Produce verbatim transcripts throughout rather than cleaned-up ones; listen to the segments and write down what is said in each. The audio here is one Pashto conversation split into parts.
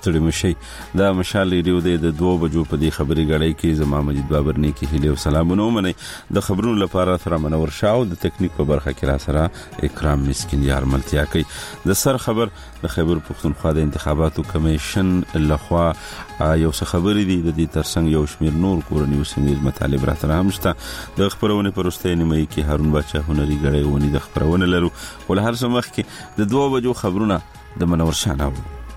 ستړي مشي. دا مشال ریډیو د دوه بجو په دې خبري غړې کې زما مجید بابر نه کې هلي او سلامونه ومني. د خبرونو لپاره تر منور شاو د ټیکنیک په برخه کې را سره اکرام مسکین یار ملتیا کوي. د سر خبر د خیبر پختونخوا د انتخاباتو کمیشن لخوا یو څه خبرې دي. د دې ترڅنګ یو شمیر نور کورنیو سیمې مطالب را تر هم شته. د خبرونه پرسته نیمه کې هارون بچا هنري غړې ونی د خبرونه لرو. ول هر څه مخ کې د دوه بجو خبرونه د منور شانو.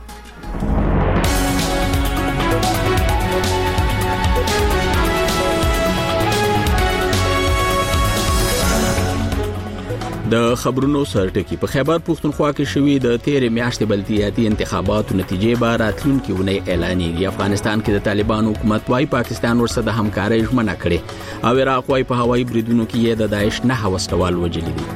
د خبرونو سرټکی په خیبر پختونخوا کې شوې د تیرې میاشتې بلدیاتي انتخاباتو نتیجې به راتلونکي ونې اعلانېږي. افغانستان کې د طالبان حکومت وايي پاکستان ورسره د همکارۍ ژمنه کړې او عراق وايي په هوایي بریدونو کې یې د داعش نه هوسټوال وجلي دي.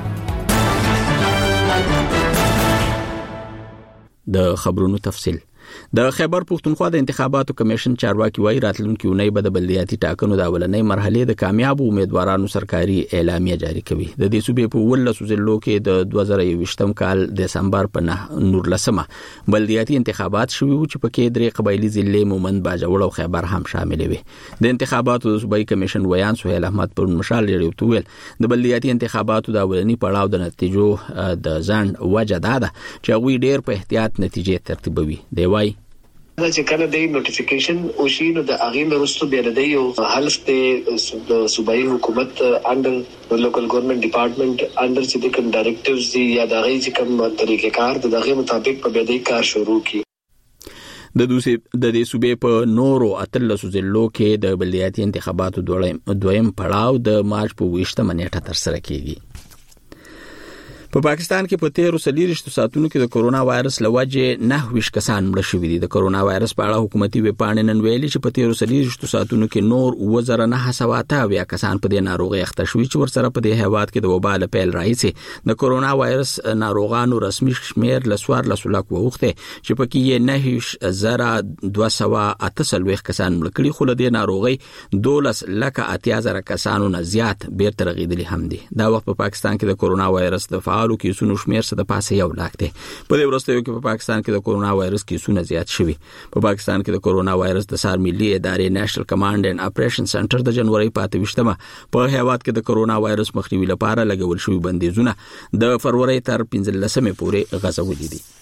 د خبرونو تفصیل. د خیبر پختونخوا د انتخاباتو کمیشن چارواکي وايي راتلونکي اونۍ به د بلدیاتي ټاکنو د اولنۍ مرحلې د کامیاب امیدوارانو سرکاري اعلامیه جاری کوي. د دې صوبې په ولسو ضلعو کې د دوه زره یوویشتم کال دسمبر په نه نورلسمه بلدیاتي انتخابات شوي و چې پکې درې قبایلي ضلعې مومند باجوړ او خیبر هم شامل وي. د انتخاباتو د صوبایي کمیشن ویان سهیل احمد پر مشال لري ویل د بلدیاتي انتخاباتو د اولنۍ پړاو د نتیجو د ځند وجه دا ده چې هغوی ډېر په احتیاط نتیجې ترتیبوي. دی وايي دا چې کله د نوټیفیکیشن او شي نو د هغه مرستو بیا د یو حلف ته صوبایي حکومت انډر لوکل ګورنمنت ډپارټمنټ انډر چې د کوم ډایریکټیوز دي یا د هغه چې کوم طریقې کار د هغه مطابق په بدی کار شروع کی. د دوسی د دې صوبې په نورو اتلسو ضلعو کې د بلدیاتي انتخاباتو دویم پړاو د مارچ په ویشتمه نیټه تر سره کیږي. په پاکستان کې په تیرو څلوېښتو ساعتونو کې د کرونا وایرس له وجې نهه ویشت کسان مړه شوي دي. د کرونا وایرس په اړه حکومتي ویبپاڼې نن ویلي چې په تیرو څلوېښتو ساعتونو کې نور اووه زره نهه سوه اته اویا کسان په دې ناروغۍ اخته شوي چې ورسره په دې هیواد کې د وبا له پیل راهیسې د کرونا وایرس ناروغانو رسمي شمېر له څوارلسو لکو اوښتی چې پکې یې نهه ویشت زره دوه سوه اته څلوېښت کسان مړه کړي، خو له دې ناروغۍ دولس لکه اتیا زره کسانو نه زیات بیرته رغېدلي هم دي. دا وخت په پاکستان کې د کرونا وایرس د فعالو کیسونو شمېر څه د پاسه یو لاک دی. په دې وروستیو کې په پاکستان کې د کرونا وایرس کیسونه زیات شوي. په پاکستان کې د کرونا وایرس د سار ملي ادارې نېشنل کمانډ اینډ اپریشن سنټر د جنوري په اته ویشتمه په هیواد کې د کرونا وایرس مخنیوي لپاره لګول شوي بندیزونه د فروری تر پنځلسمې پورې غځولي دي.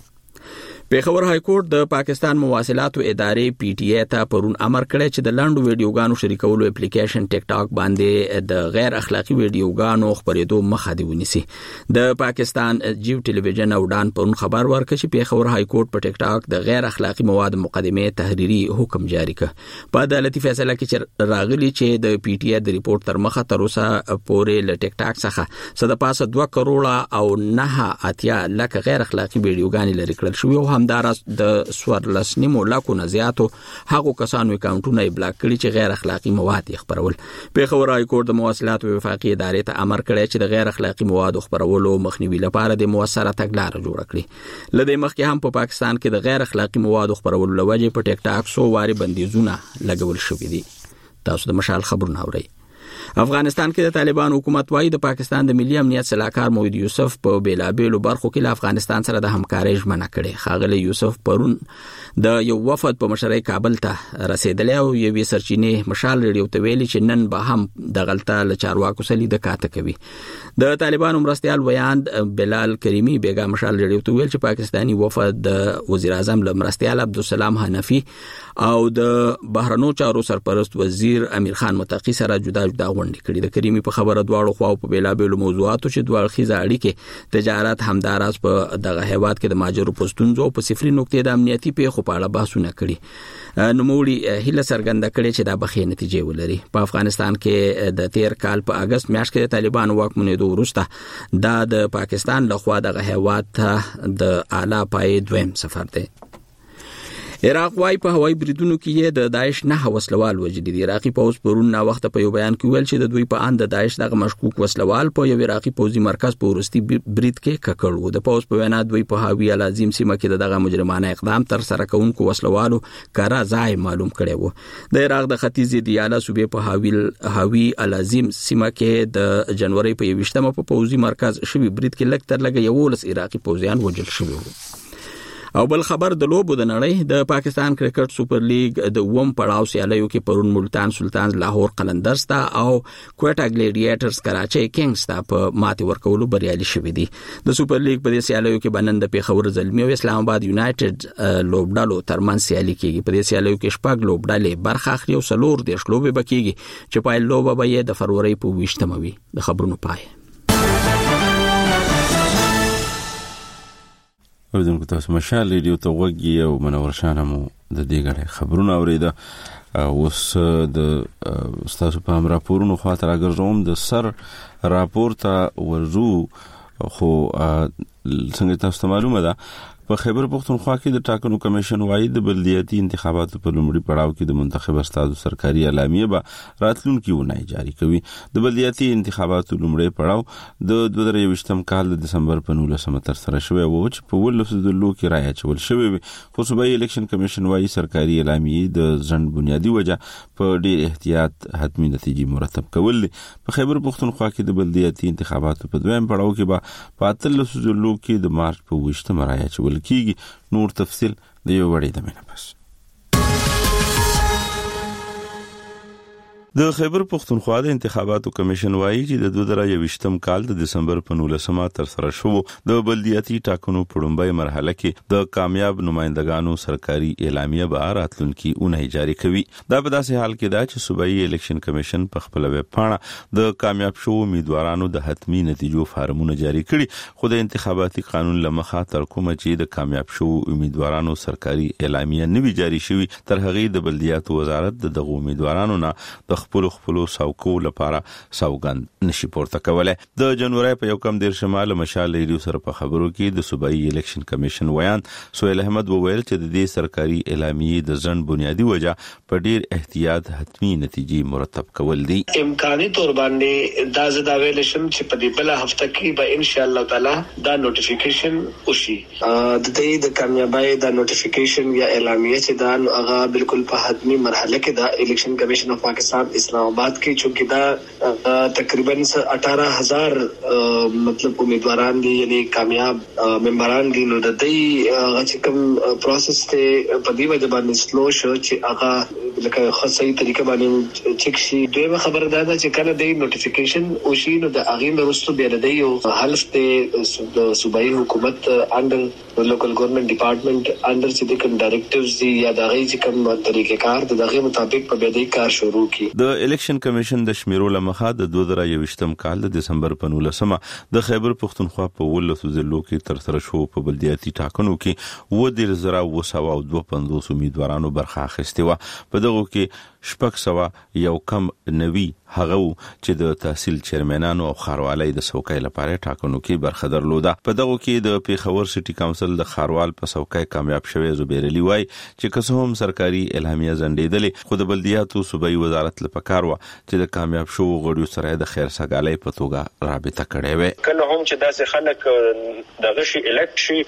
پیښور های کورټ د پاکستان مواصلاتو ادارې پی ټی ای ته پرون امر کړی چې د لاندو ویډیوګانو شریکولو اپلیکیشن ټیک ټاک باندې د غیر اخلاقی ویډیوګانو خپرېدو مخه دی ونیسي. د پاکستان جیو ټلویزیون او ډان پرون خبر ورکړ چې پیښور های کورټ په ټیک ټاک د غیر اخلاقی مواد مقدمه تحریری حکم جاری کړ. په عدالتي فیصله کې راغلی چې د پی ټی ای د ریپورت تر مخه تر اوسه پورې له ټیک ټاک څخه صد پاسه دوه کروڑه او نه اتیا لکه غیر اخلاقی ویډیوګانې لري کړل شوی او همداراز د سوارلس نیمو لاکو نه زیاتو هغو کسانو اکاونټونه یې بلاک کړي چې غیر اخلاقی مواد یې خپرول. پیښور های کورټ د مواصلاتو وفاقي ادارې ته امر کړی چې د غیر اخلاقی موادو خپرولو مخنیوي لپاره د مؤثره تګلاره جوړه کړي. له دې مخکې هم په پاکستان کې د غیر اخلاقی موادو خپرولو لوجې په ټیک ټاک سو واري بندیزونه لګول شوي دي. تاسو د مشال خبرونه اورئ. افغانستان کې د طالبان حکومت وايي د پاکستان د ملي امنیت صلاحکار موحد یوسف په بیلابېلو برخو کې له افغانستان سره د همکارۍ ژمنه کړې. ښاغلی یوسف پرون د یو وفد په مشرۍ کابل ته رسېدلی او یوې سرچینې مشال ریډیو ته ویلي چې نن به هم دغلته له چارواکو سره لیده کاته کوي. د طالبانو مرستیال ویاند بلال کریمي بیګا مشال ریډیو ته ویل چې پاکستاني وفد د وزیر اعظم له مرستیال عبدالسلام حنفي او د بهرنیو چارو سرپرست وزیر امیر خان متقي سره جدا جدا غونډې کړي. د کریمي په خبره دواړو خواو په بیلابېلو موضوعاتو چې دوه اړخیزه اړیکې، تجارت، همداراز په دغه هیواد کې د ماجرو په ستونزو او په صفري نقطې د امنیتي پیښو په اړه بحثونه کړي. نوموړي هیله څرګنده کړې چې دا به ښې نتیجې ولري. په افغانستان کې د تیر کال په اګست میاشت کې د طالبانو واکمنېدو وروسته دا د پاکستان لخوا دغه هیواد ته د اعلی پایې دویم سفر دی. عراق وايي په هوایي بریدونو کې یې د داعش نه وسلوال وجدي دي. عراقي پوز پرون نا وخت په یو بیان کې ویل چې د دوی په اند د داعش دغه مشکوک وسلوال په یو عراقي پوزي مرکز په ورستي برید کې ککړ وو. د پوز په وینا دوی په هاوی العظیم سیمه کې دغه مجرمانه اقدام تر سره کوونکو وسلوالو کارا ځای معلوم کړي وو. د عراق د ختیځ دیاله صوبې په هاوی هاوی العظیم سیمه کې د جنوري په یوویشتمه په پوزي مرکز شوی برید کې لږ تر لږه یولس عراقي پوزیان وژل شوي وو. او بل خبر د لوبو د نړۍ د پاکستان کرکټ سوپر لیگ د اوم پړاو سیالیو کې پرون ملتان سلطانز لاهور قلندرز ته او کوټا ګلیډیټرز کراچي کینګز ته په ماتې ورکولو بریالي شوي دي. د سوپر لیگ په دې سیالیو کې بنن د پیښور زلمي او اسلام آباد یونایټډ لوبډالو ترمن سیالي کیږي. په دې سیالیو کې شپږ لوبډالې برخه اخلي او څلور د شلوبې بکیږي چې پای لوبه به د فروری په ویشتمه وي. د خبرونو پای اوردونکو تاسو مشال ریډیو ته وګورئ او منور شانمو د دې غړي خبرونه اوریده. اوس د تاسو په امر راپورونو خاطر راګرځوم د سر راپور ته ورزو خو څنګه تاسو ته معلومه ده په خیبر پختونخوا کې د ټاکنو کمیشن وايي د بلدیاتي انتخاباتو په لومړي پړاو کې د منتخب استادو سرکاري اعلامیه به راتلونکي ونای جاری کوي. د بلدیاتي انتخاباتو لومړي پړاو د دوه زره یوویشتم کال د دسمبر په نولسمه تر سره شوی او چې په ولسو د لو کې رایه چول شوی وي. خو صوبایي الیکشن کمیشن وايي سرکاري اعلامیه د ځند بنیادی وجه په ډیر احتیاط حتمی نتیجې مرتب کول دي. په خیبر پختونخوا کې د بلدیاتي انتخاباتو په دویم پړاو کې به په اتلسو د لو کې د مارچ په ویشتمه رایه چول کیږي. نور تفصیل د یو وړي د مینه پس. د خیبر پختونخوا د انتخاباتو کمیشن وايي چې د دوه زره یوویشتم کال د دسمبر په نولسمه تر سره شو د بلدیاتي ټاکنو په لومړۍ مرحله کې د کامیاب نمائندګانو سرکاري اعلامیه به راتلونکي اونۍ جاری کوي. دا په داسې حال کې ده چې صوبایي الیکشن کمیشن په خپل ویب پاڼه د کامیاب شو امیدوارانو د حتمی نتیجو فارمونه جاری کړي. خو د انتخاباتي قانون لمخه تر کومه چې د کامیاب شو امیدوارانو سرکاري اعلامیه نوي جاری شوی تر هغه د بلدیاتو وزارت د دغه امیدوارانو نه د خپل خپل ساوکو لپاره سوګند نشي پورته کولای. د جنوري په یو کم دیر شمال مشال ریډیو سره په خبرو کې د صوبایي الیکشن کمیشن ویان سهیل احمد وویل چې د دې سرکاري اعلامیه د ځند بنیادی وجه په ډیر احتیاط حتمی نتیجې مرتب کول دي. امکاني تور باندې دا زدا ویل شم چې په دې بل هفته کې به ان شاء الله تعالی دا نوټیفیکیشن وشي. د دې د کامیابی دا نوټیفیکیشن یا اعلامیه چې دا هغه بالکل په حتمی مرحله کې دا الیکشن کمیشن اف پاکستان اسلام آباد کې چونکی دا تقریبا اٹھارہ ہزار مطلب امیدواران دي یعنی کامیاب ممبران دي. نو د دې چې کوم پروسس ته په دې وجه باندې سلو شو چې هغه لکه خاصه طریقه باندې چک شي. دویمه خبره دا ده چې کله د نوټیفیکیشن او شي نو د هغه وروسته بیا د یو حلف ته د صوبایي حکومت انډر لوکل ګورنمنت ډپارټمنټ انډر چې د کوم ډایریکټیوز دي یا د هغه چې کوم طریقې کار د هغه مطابق په بدی کار شروع کی. د الیکشن کمیشن د شمیرو لمخه د دوه زره یوویشتم کال د دسمبر په نولسمه د خیبر پختونخوا په ولسو ضلعو کې تر سره شو په بلدیاتي ټاکنو کې و د زرا و سوا او دوه پنځوس امیدوارانو برخه اخیستې و. په دغه کې شپږ سوا یو کم نوي هغه چې د تحصیل چیرمنانو او خاروالۍ د څوکۍ لپاره ټاکنو کې برخه درلوده. په دغه کې د پیښور سټي کونسل د خاروال په څوکۍ کامیاب شوی زبیر علي وای چې که هم سرکاري اعلامیه ځنډېدلې خو د بلدیاتو صوبایي وزارت لپاره کار و چې د کامیاب شو غړیو سره د خیر سګالۍ په توګه رابطه کړې وي. کله هم چې داسې خلک دغه شي الکټ شي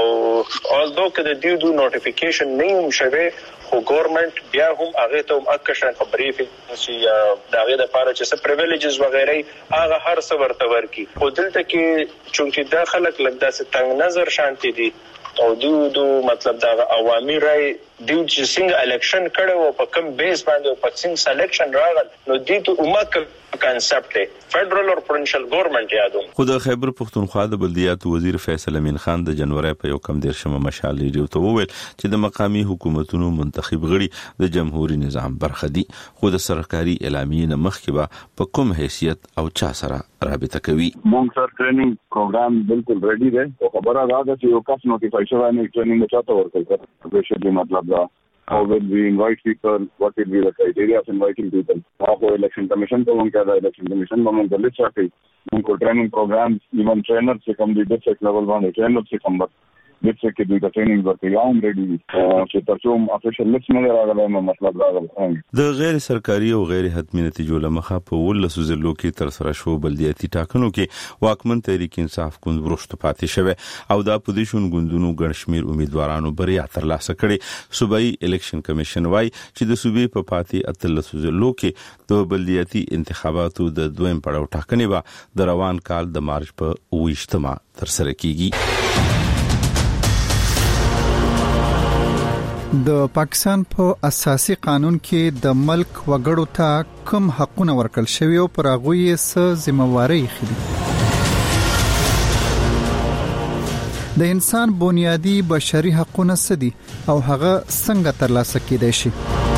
او although که د دیو دو نوټیفیکیشن نه هم شوی خو ګورنمنت بیا هم هغه ته اکشن خبرې چې داغه د لپاره چې څه پریویلیجز وغیرہ هغه هر څه ورته ورکی. خو دلته کې چونکی دا خلک لږ داسې تنگ نظر شانتي دي او دیو دو مطلب دا عوامي رای دیو چې څنګه الیکشن کړو په کم بیس باندې په څنګه سلیکشن راغل نو دی ته عمق کانسپټ دی فدرال او پرنشل ګورنمنت یادو. خو د خیبر پختونخوا د بلدیاتو وزیر فیصل امین خان د جنوري په یو کم دیر شمه مشال ریډیو ته وویل چې د مقامی حکومتونو منتخب غړي د جمهوریت نظام برخه دي خو د سرکاري اعلامیه نه مخکې به په کوم حیثیت او چا سره رابطه کوي. مونږ سره ټریننګ پروګرام بالکل ریډي دی او خبره دا ده چې یو کس نوټیفای شوی نه ټریننګ چاته ورکړي. دا شی مطلب دا how will we invite people, what will be the criteria of inviting people. Our election commission ko unka da election commission ko unka list rakhi unko training programs even trainers se kam di district level bande trainers se kam district ke duta training ورته یوم ریډي چې تاسو هم افیشل لیست نه راغلی نو مطلب راغلی. د غیر سرکاري او غیر حتمی نتیجو لمخه په ولسو ضلعو کې تر سره شو بلدیاتي ټاکنو کې واکمن تحریک انصاف ګوند ورشته پاتې شوه او دا پوزیشن ګوندونو ګڼ شمیر امیدوارانو بریا ترلاسه کړي. صوبایي الیکشن کمیشن وايي چې د صوبې په پاتې اتلسو ضلعو کې د بلدیاتي انتخاباتو د دویم پړاو ټاکنې به د روان کال د مارچ په ویشتمه تر سره کیږي. د پاکستان په اساسي قانون کې د ملک وګړو ته کوم حقونه ورکړل شوی او پر هغه یې څه ذمہواری خېدي. د انسان بنیادی بشري حقونه څه دي او هغه څنګه ترلاسه کېدای شي؟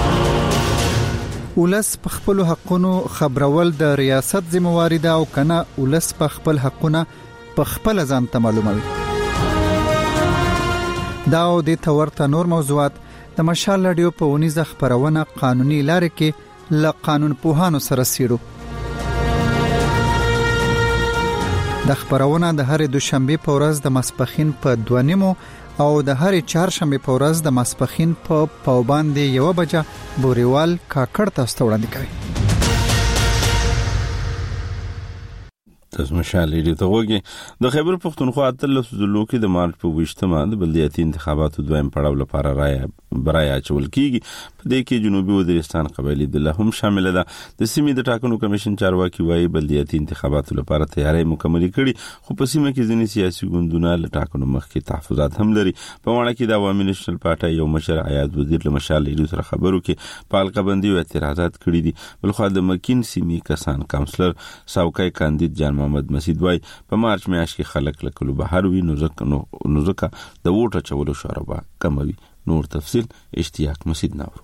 ولس په خپل حقونو خبرول د ریاست ذمہواری ده او کنه ولس په خپل حقونه په خپل ځان ته معلوموي. دا او د تورته نور موضوعات د مشال رادیو په ونیزه خبرونه قانوني لارې کې ل قانون پوهانو سره سیرو. د خبرونه د هر دوشنبه په ورځ د ماسپخین په دوه نیمو او د هر چهارشنبه په ورځ د ماسپخین په پاوباندې یو بجه بوريوال کاکړ تاسو ته وړاندې کوي. تاسو مشال رادیو ته وګورئ. د خیبر پختونخوا اتلس ضلعو کې د مارچ په ویشتمه د بلدیاتي انتخاباتو دویم پړاو لپاره رای برای اچول کیږي. په دې کې جنوبي وزیرستان قبایلی ضلع هم شامل ده. د سیمې د ټاکنو کمیشن چارواکي وايي بلدیاتي انتخاباتو لپاره تیاری مکمل کړي، خو په سیمه کې ځینې سیاسي ګوندونه له ټاکنو مخکې تحفظات هم لري. په وانه کې د عوامي نېشنل پارټي یو مشر عیاد وزیر له مشال رادیو سره خبرو کې په حلقه‌بندي او اعتراضات کړي دي. بلخو د مکین سیمې کسان کاونسلر ساوکای کاندید جان محمد مسید وای په مارچ میاشت کې خلک لکلو بهر وی نو ځکه نو ځکه د ووټ چولو شورا کموي. نور تفصیل اشتیاق مسید نور.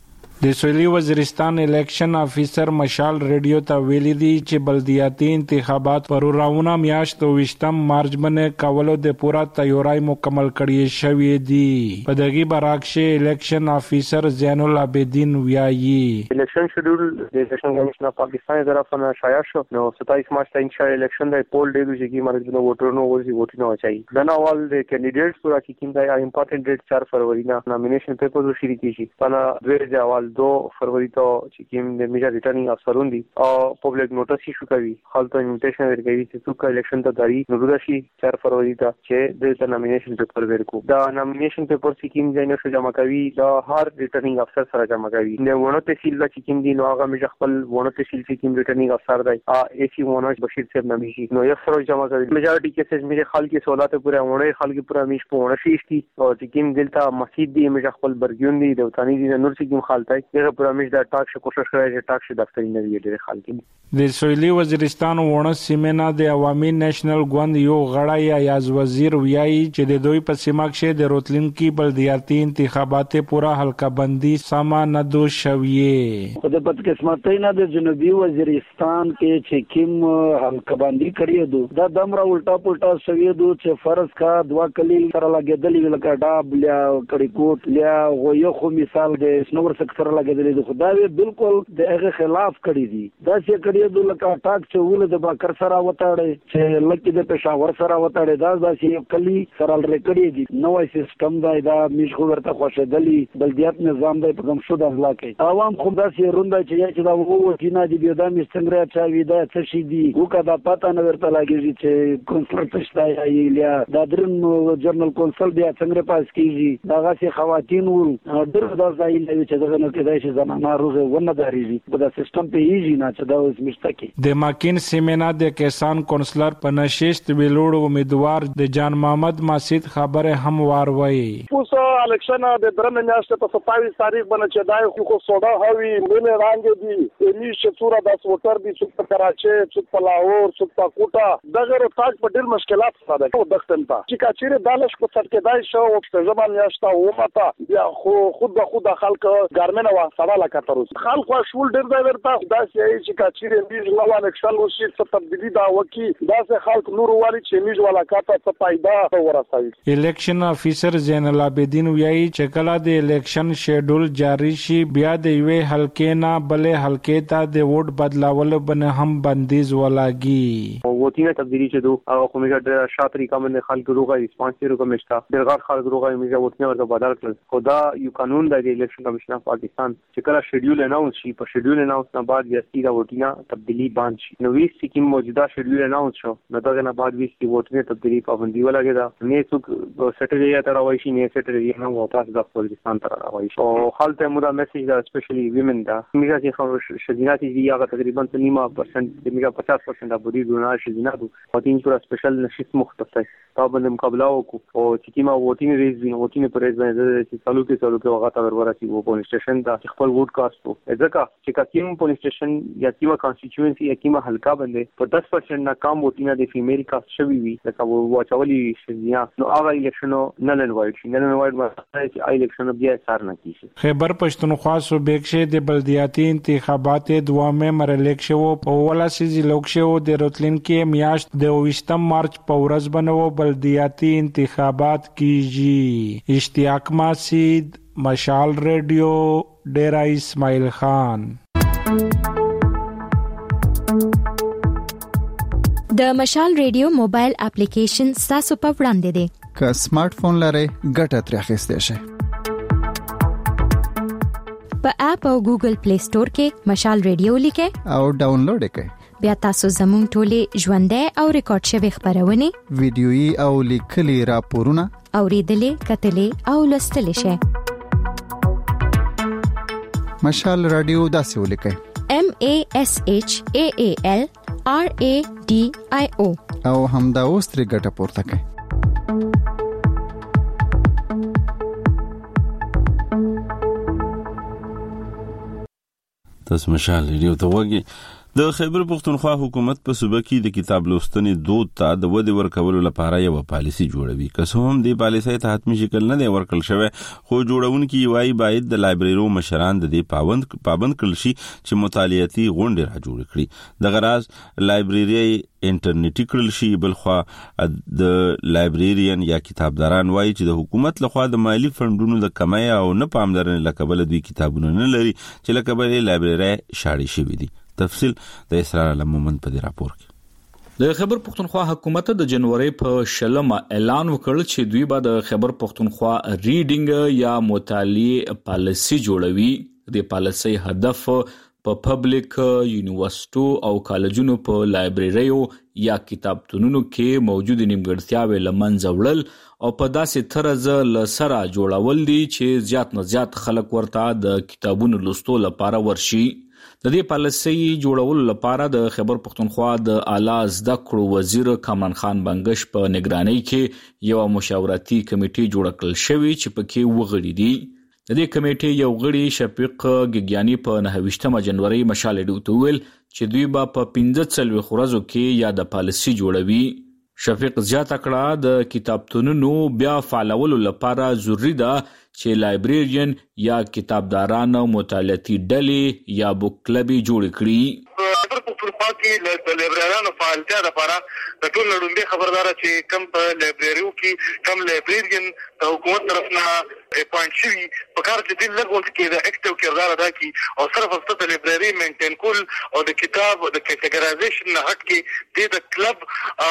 د سویلي وزیرستان الیکشن افیسر مشال رادیو ته ویلي دي چې بلدیاتي انتخابات پر راونه میاشت وشتم مارچ باندې کولو د پورا تیاری مکمل کړی شوی دی. په دغه برعکس الیکشن افیسر زین العابدین ویایي الیکشن شیډول د الیکشن کمیشن اف پاکستان طرفه شایع شو نو ستایس مارچ ته انشاءالله الیکشن د پول ډیټ چې مرګ د ووټرونو ورسي ووټینو اچي دنا وال د کینډیډیټس پورا کې کیند د امپورټنت ډیټ چار فروری نه نامینیشن پیپرز شروع کیږي پنا دوه ځوال دو فروری ته چې کوم د میجر ریټرنینګ افسرون دي او پبلک نوټس ایشو کوي خپل ته انویټیشن ورکوي چې څوک الیکشن ته داري نو راشي چار فروری ته چې د نامینیشن پیپر ورکو دا نامینیشن پیپر چې کوم ځای نه جمع کوي دا هر ریټرنینګ افسر سره جمع کوي نو ونه تحصیل چې کوم دي نو هغه میجر خپل ونه تحصیل چې کوم ریټرنینګ افسر دی ا ای سی ونه بشیر صاحب نامي شي نو یو سره جمع کوي میجارټي کیسز میجر خلک سوالات پورا ونه خلک پورا میش په ونه شي او چې کوم دلته مسجد دی میجر خپل برګون دي د وطني دي نور چې کوم خالتای دغه پورا میش دا ټاک شو کوشش کوي چې ټاک شي دفتري نه وي ډېر خلک. د سویلي وزیرستان ونه سیمه د عوامي نېشنل ګوند یو غړی یاز وزیر ویایي چې د دوی په سیمه کې د روتلونکي بلدیاتي انتخابات پورا حلقه بندي سما نه دو شویې. په دې بدقسمتۍ نه د جنوبي وزیرستان کې چې کوم حلقه بندي کړی دو دا دمره الټا پلټا شوی دو چې فرض کا دوا کلی سره لګیدلې لکه ډاب لیا کړي کوټ لیا غویو خو مثال د سنور سکتور لګیدلې دو خدای بالکل د هغه خلاف کړی دي دا چې کړی د لکه ټاک چې ول د باکر سره وتاړي چې لکه د پېښور سره وتاړي دا چې کلی سره لري دي نوې سیستم دا دا مشغو ورته خوشدلي بلدیات نظام دی په کوم شو د اخلاقي عوام خو دا چې روندا چې چې دا وو چې نه دی دا مستنګره چا وی دا څه شي دي وکړه دا پته نه ورته لګیږي چې کنسل پښتا یې دا درن جرنل کنسل بیا څنګه پاس کیږي دا غاسي خواتین ول ډېر دا ځای لوي چې دا نه کېدای شي زمانه روزه ونه داريږي په دا سیستم په ایږي نه چې دا اوس مشتکی د ماکین سیمنا د کسان کونسلر په نشست ویلوړ امیدوار د جان محمد مسید خبره هم واروي اوس الیکشن د درنه میاشتې په ستایس تاریخ باندې چې دای خو سودا هوي مینه رانګ دي امی شتوره د ووټر دي چې په کراچي چې په لاهور چې په کوټا دغه تاج په ډېر مشکلات سره ده دښتن ته چې کاچېره دالش په سر کې دای شو په ځمان میاشته و ماته بیا خو خود به خود خلک ګارمنه وا سره لا کتروس خلک شول ډېر ځای ورته دا چې کاچېره دې نو الیکشن وشي څه تبدیلی دا وکی دا څه خلک نور والی چې میج ولا کاته څه پیدا ورسوي. الیکشن افیسر زین العابدین ویایي چې کله د الیکشن شیډول جاری شي بیا د یوې حلقې نه بلې حلقې ته د ووټ بدلاول باندې هم بندیز ولاږي. ووټینګ تبدیلی چې دوه هغه کومه ډېر شاطری کوم نه خلک روغه ریسپانس ورکوم مشتا ډېر غار خلک روغه میجا ووټینګ ورته بدل کړل. خدا یو قانون د الیکشن کمیشن اف پاکستان چې کله شیډول اناونس شي په شیډول اناونس نه بعد بیا سیده ووټینګ تبدیلی باندې شي نو ویس چې کوم موجوده شیډول اناونس شو نو دا نه بعد ویس کې ووټینګ تبدیلی پابندي ولګی دا نه څوک سټریټری ته راوي شي نه سټریټری نه واپس د پاکستان ته راوي شي او حالته مودا میسج دا سپیشلی ویمن دا میګه چې خو شدینات دي هغه تقریبا نیمه پرسنټ میګه پچاس پرسنټ ابودي ګوناش تلویزیوناتو او تین پورا سپیشل نشست مختص ہے تا باندې مقابله وکړو او چې کیما ووټینګ ریز ویني ووټینګ پر ریز باندې چې څالو کې څالو کې وغه تا ورورسي وو پولیس سټیشن دا خپل ووټ کاست وو ځکه چې کیم پولیس سټیشن یا کیما کانسټیټوئنسي یا کیما حلقہ باندې په ten percent ناکام ووټینګ د فیمیل کاست شوی وي لکه وو واچولي شیا نو هغه الیکشنو نل اینڈ وایډ شي نل اینڈ وایډ مطلب چې الیکشن بیا سار نه کیږي. خیبر پښتونخوا صوبې کې د بلدیاتي انتخابات دوامه مرلیک شو په ولاسي ضلع کې د راتلونکي میاشت د ویشتم مارچ په ورځ باندې بلدیاتي انتخابات کیږي. اشتیاق ماسید، مشال ریډیو، ډیرا اسماعیل خان. د مشال ریډیو موبایل اپلیکیشن تاسو په وړاندې دی. که سمارټ فون لرئ ګټه ترې اخیستئ شئ. په اپ او ګوګل پلی سٹور کې مشال ریډیو لیکئ او ډاونلوډ یې کړئ. بیا تاسو زموږ ټولې ژوندۍ او ریکارډ شوی خبرونه، ویډیويي او لیکلي راپورونه اوریدلې، کتلې او لوستلې شئ. مشال رادیو داسې ولیکئ: M A S H A A L R A D I O او همدا اوس ترې ګټه پورته کړئ. تاسو مشال ریډیو ته وګورئ. د خیبر پښتونخوا حکومت په صوبه کې د کتاب لوستنې دود ته د ودې ورکولو لپاره یو پالیسي جوړوي. که څه هم د پالیسۍ ته حتمي شکل نه دی ورکړل شوی، خو جوړونکي وايي باید د لایبرریو مشران د دې پابند پابند کړل شي چې مطالعاتي غونډې را جوړ کړي. د غراض لایبرری انټرنیټي کړل شي. بلخوا د لایبرریان یا کتابداران وايي چې د حکومت لخوا د مالی فندونو د کمۍ او نه پاملرنې لکبل دوی کتابونه نه لري چې لکبل لایبرری شاړې شوی دي. تفصیل د اسرار علمومن په دې راپور کې. د خیبر پښتونخوا حکومت د جنوري په شلمه اعلان وکړ چې دوی به د خیبر پښتونخوا ریډینګ یا مطالعه پالیسي جوړوي. د پالیسي هدف په پبلک یونیورسيټو او کالجونو په لایبرریو یا کتابتونونو کې موجود نیمګړتیاوې لمنځه وړل او په داسې طرز لسره جوړول دي چې زیات نه زیات خلک ورته د کتابونو لوستلو لپاره ورشي. د دې پالیسي جوړولو لپاره د خیبر پښتونخوا د اعلی زده کړو وزیر کامران خان بنگش په نگرانۍ کې یو مشاورتي کمیټه جوړ کړل شوې چې پکې وغړي دي. د دې کمیټې یو غړي شفیق ګګیانی په نهه جنوري مشال ډیو ویل چې دوی به په پنځه څلوېښت ورځو کې یا د پالیسي جوړوي. شفیق زیاته کړه د کتابتونونو بیا فعالولو لپاره ضروری ده چې لایبرریان یا کتابداران مطالعاتي ډلې یا بوک کلب جوړ کړي. خبر پښتونخوا کې د لایبرریانو فعالتیا لپاره د ټول نړۍ خبردار چې کم په لایبرریو کې کم لایبرریان د حکومت طرف نه اپاینټ شوي په کار چې دې لږ کې د اکټیو کردار ادا کړي او صرف فقط د لایبرری مینټین کول او د کتاب د کیټګرایزیشن نه هټ کې د کلب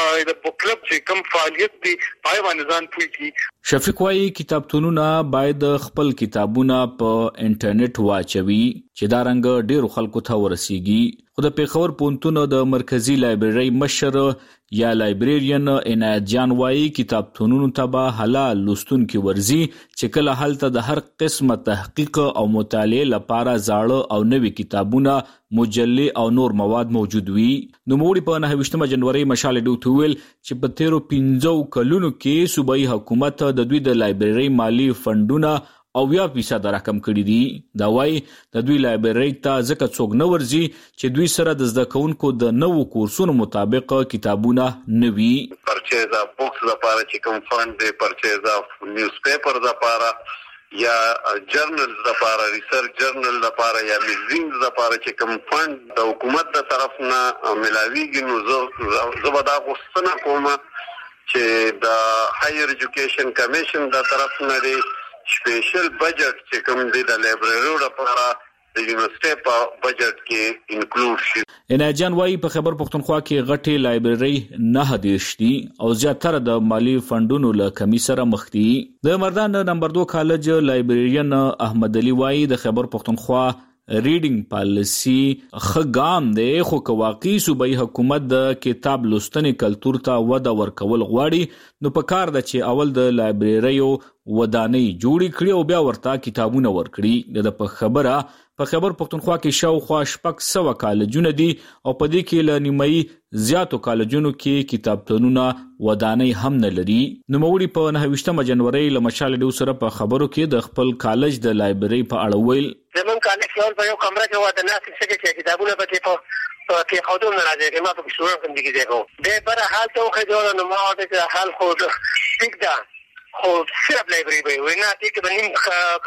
د بوک کلب چې کم فعالیت دی پای باندې ځان پوي کی. شفیق وايي کتابتونونه باید خپل کتابونه په انټرنیټ واچوي چې دا رنګ ډیرو خلکو ته ورسیږي. خو د پیښور پونتون د مرکزی لایبرری مشر یا لایبرریان عنایت جان وايي کتابتونونو ته به حلال لوستونکي ورزي چې کله هلته د هر قسمه تحقیق او مطالعه لپاره زاړه او نوي کتابونه، مجلې او نور مواد موجود وي. نو موږ په نهه جنوري مشال ډیو ویل چې په تیرو پنځو کلونو کې صوبایي حکومت د دوی د لایبرری مالی فندونه او یا فیصد رقم کړی دي. دا وایي د دوی لایبرری ته ځکه څوک نه ورځي چې دوی سره د زده کوونکو د نوو کورسونو مطابق کتابونه نوي. پرچیز اف بوکس لپاره چې کوم فند دی، پرچیز اف نیوز پیپر لپاره یا جرنلز لپاره، ریسرچ جرنل لپاره یا میگزینز لپاره چې کوم فند د حکومت د طرف نه ملاویږي، نو زه به دا غوښتنه کوم چې د هایر ایجوکیشن کمیشن د طرف نه دی سپیشل بجټ چې کوم دی د لایبرریو لپاره د یونیورسيټي په بجټ کې انکلود شي. عنایت جان وايي په خیبر پښتونخوا کې غټي لایبرری نه دېرش دي او زیاتره د مالی فندونو له کمی سره مخ دي. د مردان نمبر دو کالج لایبرریان احمد علي وايي د خیبر پښتونخوا ریډینګ پالیسی خګام دی، خو که واقعي صوبایي حکومت د کتاب لوستنې کلتور ته وده ورکول غواړي نو په کار ده چې اول د لایبرریو ودانۍ جوړې کړې او بیا ورته کتابونه ورکړي. د په خبره په خیبر پښتونخوا کې شاوخوا شپږ سوه کالجونه دي او په دې کې له نیمایي زیاتو کالجونو کې کتابتونونه ودانۍ هم نه لري. نوموړي په نهه ویشتمه جنوري له مشال ډیو سره په خبرو کې د خپل کالج د لایبرری په اړه ویل. زمون کالج کې په یو کمره کې ودانۍ چې کتابونه پکې په کې خودو نه راځي ما په شروع کې دي کې به بر حال ته خو جوړ نو ما د حال خو ټیک ده خو صرف لایبرری به وینا ټیک به نیم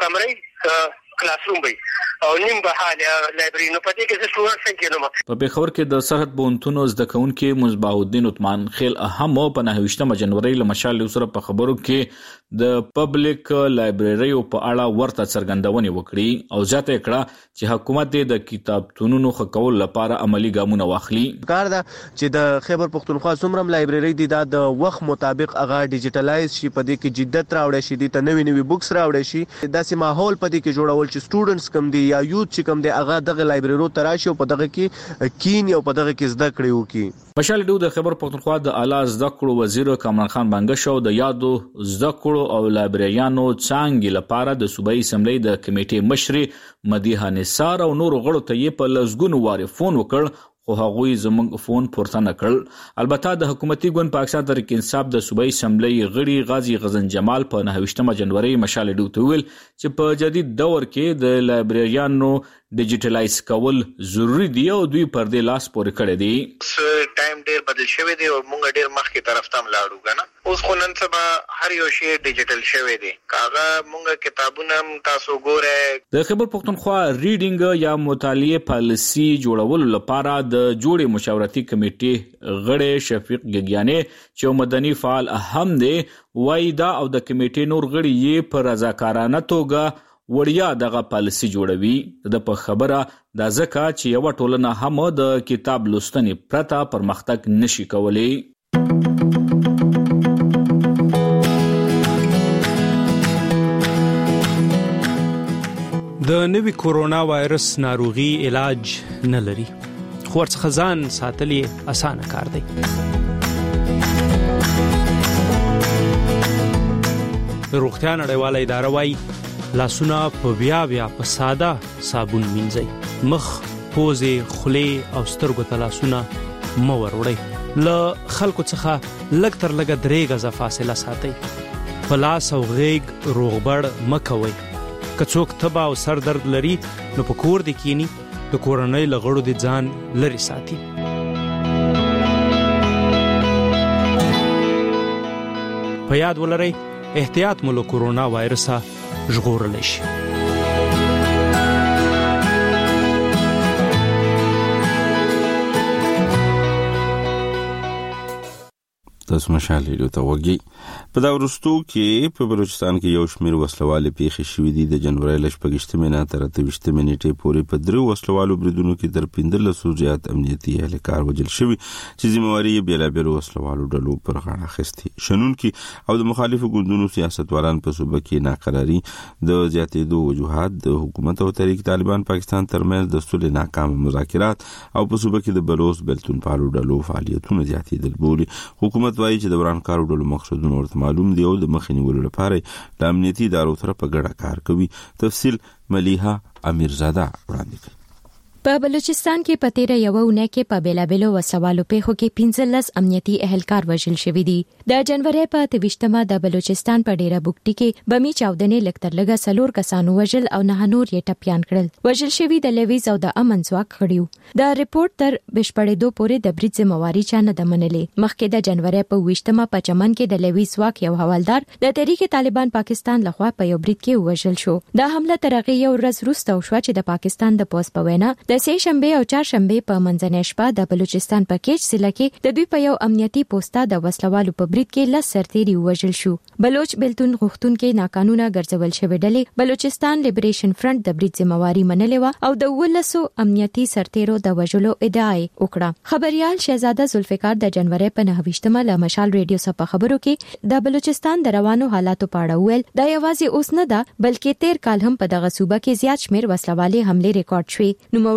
کمرې کلاس روم وي او نیم به حال لایبرری نو پدې کې څه شروع څنګه نو په پیښور کې د سرحد بونتونو زده کوونکو مصباح الدین عثمان خیل اهم په نهه ویشتمه جنوري له مشال سره په خبرو کې د پبلک لایبرری په اړه ورته څرګندونې وکړي او ځاته کړه چې حکومت د کتابتونونو خکول لپاره عملی ګامونه واخلي. کار دا چې د خیبر پښتونخوا څومره لایبرری دي دا د وخت مطابق هغه ډیجیټلایز شي، په دې کې جدت راوړي شي، د نوې نوې بوکس راوړي شي، داسې ماحول په دې کې جوړول چې سټوډنټس کم دي یا یوت چې کم دي هغه دغه لایبرری ته راشي او په دغه کې کین او په دغه کې زده کړې وکړي. مشال ډیو د خیبر پښتونخوا د اعلی زده کړو وزیر کامران خان بنګشو د یادو زده کړو او لایبرریانو څنګه لپاره د صوبایي اسمبلی د کمیټې مشري مدیحه نثار او نور غړو ته یې په لزګونو واره فون وکړ خو هغوی زموږ فون پورته نه کړ. البته د حکومتي ګوند پاکستان تحریک انصاف د صوبایي اسمبلی غړي غازی غزن جمال په نهه ویشتمه جنوري مشال ډیو ته ویل چې په جدید دور کې د لایبرریانو ډیجیټلایز کول ضروری دی او دوی پر دې لاس پورې کړی دی. ټایم ډیر بدل شوی دی او موږ ډیر مخکې طرف ته لاړو کنه. اوس خو نن سبا هر یو شی ډیجیټل شوی دی. کاغه موږ کتابونه تاسو ګوره. د خیبر پښتونخوا ریډینګ یا مطالعه پالیسی جوړولو لپاره د جوړې مشاورتي کمیټې غړي شفیق ګګیانه چې مدني فعال اهم دی وای دا او د کمیټې نور غړي یې په رضاکارانه توګه وړیا دغه پالیسی جوړوي. د په خبره د ځکه چې یو ټولنه هم د کتاب لوستنې پرته پرمختګ نشي کولی. د نوي کورونا وایرس ناروغي علاج نه لري خو ورڅخه ځان ساتل یې اسانه کار دی. روغتیا نړیواله اداره وايي لاسونه په بیا بیا په ساده صابون مینځئ. مخ، پوزې، خولې او سترګو ته لاسونه مه وروړئ. له خلکو څخه لږ تر لږه درې غزه فاصله ساتئ. په لاس او غیږ روغبړ مه کوئ. که څوک تبه او سر درد لري نو په کور دې کینی، د کورنۍ له غړو دې ځان لرې ساتي. په یاد ولرئ احتیاط مو له کورونا وایرسه ژغورلی شي. تاسو مشال ډیو ته وګي. په دا ورستو کې په بلوچستان کې یو شمېر وسلوالې پیښې شوې دي. د جنوري ل شپږشتمې نه تر اتهویشتمې نیټې پورې په درو وسلوالو بریدونو کې تر پنځلسو زیات امنیتي اهلکار وژل شوي چې ذمہواري یې بېلابېلو وسلوالو ډلو پر غاړه اخیستې. شنونکي او د مخالفو ګوندونو سیاستوالان په صوبه کې ناقراري د زیاتېدو وجوهات د حکومت او تحریک طالبان پاکستان ترمنځ د صلح ناکام مذاکرات او په صوبه کې د بلوچ بلتون پالو ډلو فعالیتونه زیاتېدل بولي. حکومت وایي چې د ورانکارو ډلو مقصدونه ورته معلوم دی او د مخې نیولو لپاره د امنیتي ادارو سره په ګډه کار کوي. تفصیل ملیحه امیرزاده وړاندې کوي. په بلوچستان کې په تیره یوه اونۍ کې په بیلابیلو وسوالو پیښو کې پنځلس امنیتي اهلکار وژل شوي دي. د جنوري په اتهویشتمه د بلوچستان په ډیره بوکټي کې بمي چاودنې لږ تر لږه څلور کسانو وژل او نه نور یې ټپیان کړل. وژل شوي د لیویز او د امن ځواک غړي. د ریپورت تر بشپړېدو پورې د برید ذمہواري چا نه ده منلې. مخکې د جنوري په اوویشتمه په چمن کې د لیویز ځواک یو حوالدار د تحریک طالبان پاکستان لخوا په یو برید کې وژل شو. دا حمله تر هغې یو ورځ وروسته وشوه چې د پاکستان د پولیس په وینا د سې شنبه او چهارشنبه په منځنۍ شپه د بلوچستان په کیچ ضلع کې د دوی په یو امنیتي پوسټه د وسلوالو په برید کې لس سرتیري وژل شو. بلوچ بلتون غوښتونکو ناقانونه ګرځول شوې ډلې بلوچستان لیبریشن فرنٹ د برید ذمہواري منلې و او د ولسو امنیتي سرتیرو د وژلو ادعا وکړه. خبريال شهزاده ذوالفقار د جنوري په نهه ویشتمه له مشال ریډیو څخه په خبرو کې د بلوچستان د روانو حالاتو په اړه ویل دا یوازې اوس نه ده بلکې تیر کال هم په دغه صوبه کې زیات شمیر وسلوالي حمله ریکارډ شوې. نو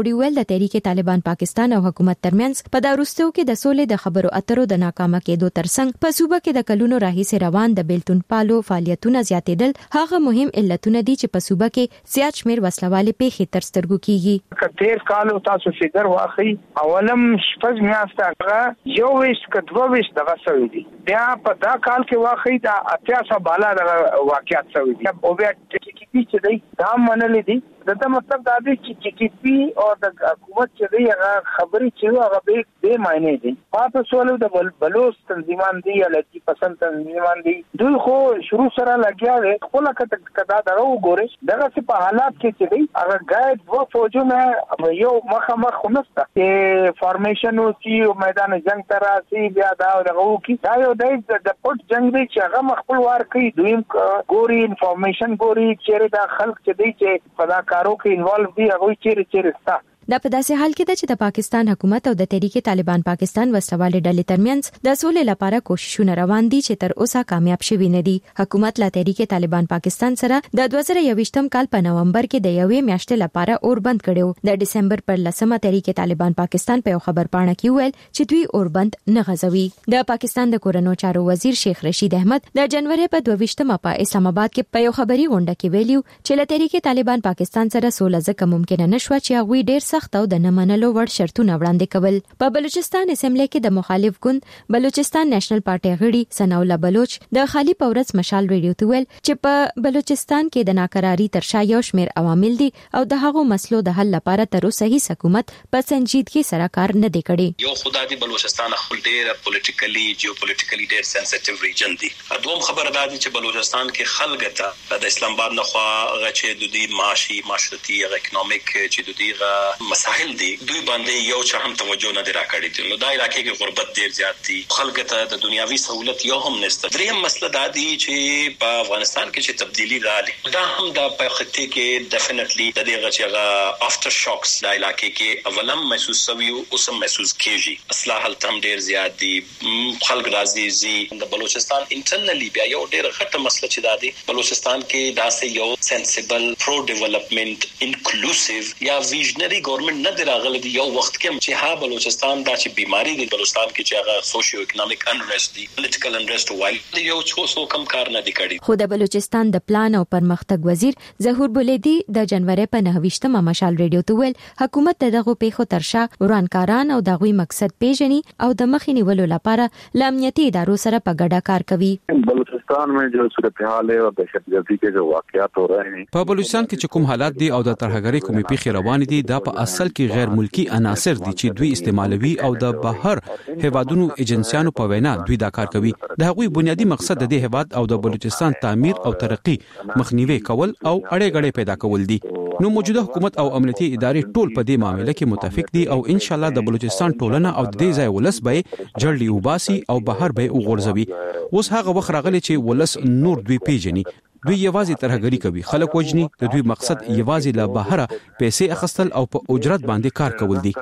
نوموړي ویل د تحریک طالبان پاکستان او حکومت ترمنځ په دا وروستیو کې د سولې د خبرو اترو د ناکامه کېدو ترڅنګ په صوبه کې د کلونو راهیسې روان د بیلتون پالو فعالیتونه زیاتېدل هغه مهم علتونه دي چې په صوبه کې زیات شمېر وسلوالې پیښې تر سترګو کیږي. کتیر کالو تاسو فکر واخی اولم شپږ میاشتې هغه یو ویش کډو ویش دغه سوي دي بیا په دا کال کې واخی دا اتیا سو بالا د واقعیت سوي دي او بیا ټیکي چې دی دا منلې دي دا مطلب دا دی چې ټیکي او د حکومت چې دی هغه خبري چې هغه به به معنی دي په سوالو د بلوچ تنظیمان دي یا لږی پسند تنظیمان دي دوی خو شروع سره لګیا وي خپل کدا درو ګوري دغه په حالات کې چې دی هغه ګاید وو فوجونه یو مخه مخ خنسته چې فارمیشن او چې میدان جنگ تر راسي بیا دا دغه کی دا یو د پټ جنگ دی چې هغه مخبل وار کوي دویم ګوري انفارمیشن ګوري چې دا خلک چې دی چې په دا کارو کې انوالو دي هغه چیرې چیرې ستا دا په داسې حال کې ده چې د پاکستان حکومت او د تحریک طالبان پاکستان وسلوالې ډلې ترمنځ د سولې لپاره کوششونه روان دي چې تر اوسه کامیاب شوي نه دي. حکومت لا تحریک طالبان پاکستان سره د دوه زره یوویشتم کال په نومبر کې د یوې میاشتې لپاره اوربند کړو. د دسمبر پر لسمه تحریک طالبان پاکستان په خبر پاڼه کې ویل چې دوی اوربند نه غځوي. د پاکستان د کورونو چارو وزیر شیخ رشید احمد د جنوري په دوه ویشتمه په اسلام آباد کې په یو خبري غونډه کې ویلو چې لا تحریک طالبان پاکستان سره سوله ځکه ممکن نه شو چې هغه ډیر سخت او د نه منلو وړ شرطونه وړاندې کول. په بلوچستان اسمبلی کې د مخالف ګوند بلوچستان نېشنل پارټي غړي ثناء الله بلوچ د خالي پورس مشال ریډیو ته ویل چې په بلوچستان کې د ناکراری تر شا یو شمېر عوامل دي او د هغو مسلو د حل لپاره تر اوسه هیڅ حکومت په سنجیدګۍ سره کار نه دی کړی. یو خدای دی بلوچستان خپل ډیر پولیټیکلی جیوپولیټیکلی ډیر سنسټیو ریجن دی. دوم خبره ده چې بلوچستان کې خلک ته د اسلام آباد نه خو غچې د دې معاشي معاشرتي او اکونومیک چې د دې مسائل دي دوی باندې یو چا هم توجه نه راکړي دي. نو دا علاقې کې غربت ډیر زیات دي خلک ته د دنیاوي سہولت یو هم نشته. دریم مسله دا دی چې په افغانستان کې چې تبدیلی راغله دا هم د په خطه کې ډیفینټلی د دې غچغه افټر شاکس د علاقې کې اولم محسوس شوی او اوس محسوس کیږي. اصلاح تم ډیر زیات دي خلک راځي زی د بلوچستان انټرنلی بیا یو ډیر غټه مسله چې دا دی بلوچستان کې داسې یو سنسیبل پرو ډیولپمنٹ انکلوسیو یا ویژنری ګورنمنت نه راغلی دی. یو وخت کې چې ها بلوچستان دا چې بیماری دی بلوچستان کې چې هغه سوشیو اکونومیک انریسټ دی پولیټیکل انریسټ وایل یو څو څو کم کار نه دی کړی. خو د بلوچستان د پلان او پرمختګ وزیر ظهور بولیدی د جنوري په نهویشتمه مشال ریډیو ته ویل حکومت دغه پیښو ترشا ورانکاران او دغوی مقصد پیژني او د مخې نیولو لپاره ل امنیتي ادارو سره په ګډه کار کوي. بلوچستان में जो सूरत-ए-हाल है और दहशतगर्दी के जो वाकयात हो रहे हैं په بلوچستان کې چې کوم حالات دي او د ترهګری کومې پیښې روان دي دا په اصل کې غیر ملکی عناصر دي چې دوی استعمالوي او د بهر هیوادونو ایجنسیانو په وینا دوی دا کار کوي. د هغوی بنیادی مقصد د دې هیواد او د بلوچستان تعمیر او ترقی مخنیوي کول او اړې غړې پیدا کول دي. نو موجوده حکومت او امنیتي ادارې ټول په دې معاملې کې متفق دي او ان شاء الله د بلوچستان ټولنه او د دې ځای ولس به جړلی وباسي او بهر به وغورځوي. اوس هغه وخت راغلی چې ولس نور دوی پیژني. دوی یوازې ترهګری کوي خلک وجني د دوی مقصد یوازې له بهره پیسې اخیستل او په اجرت باندې کار کول دي.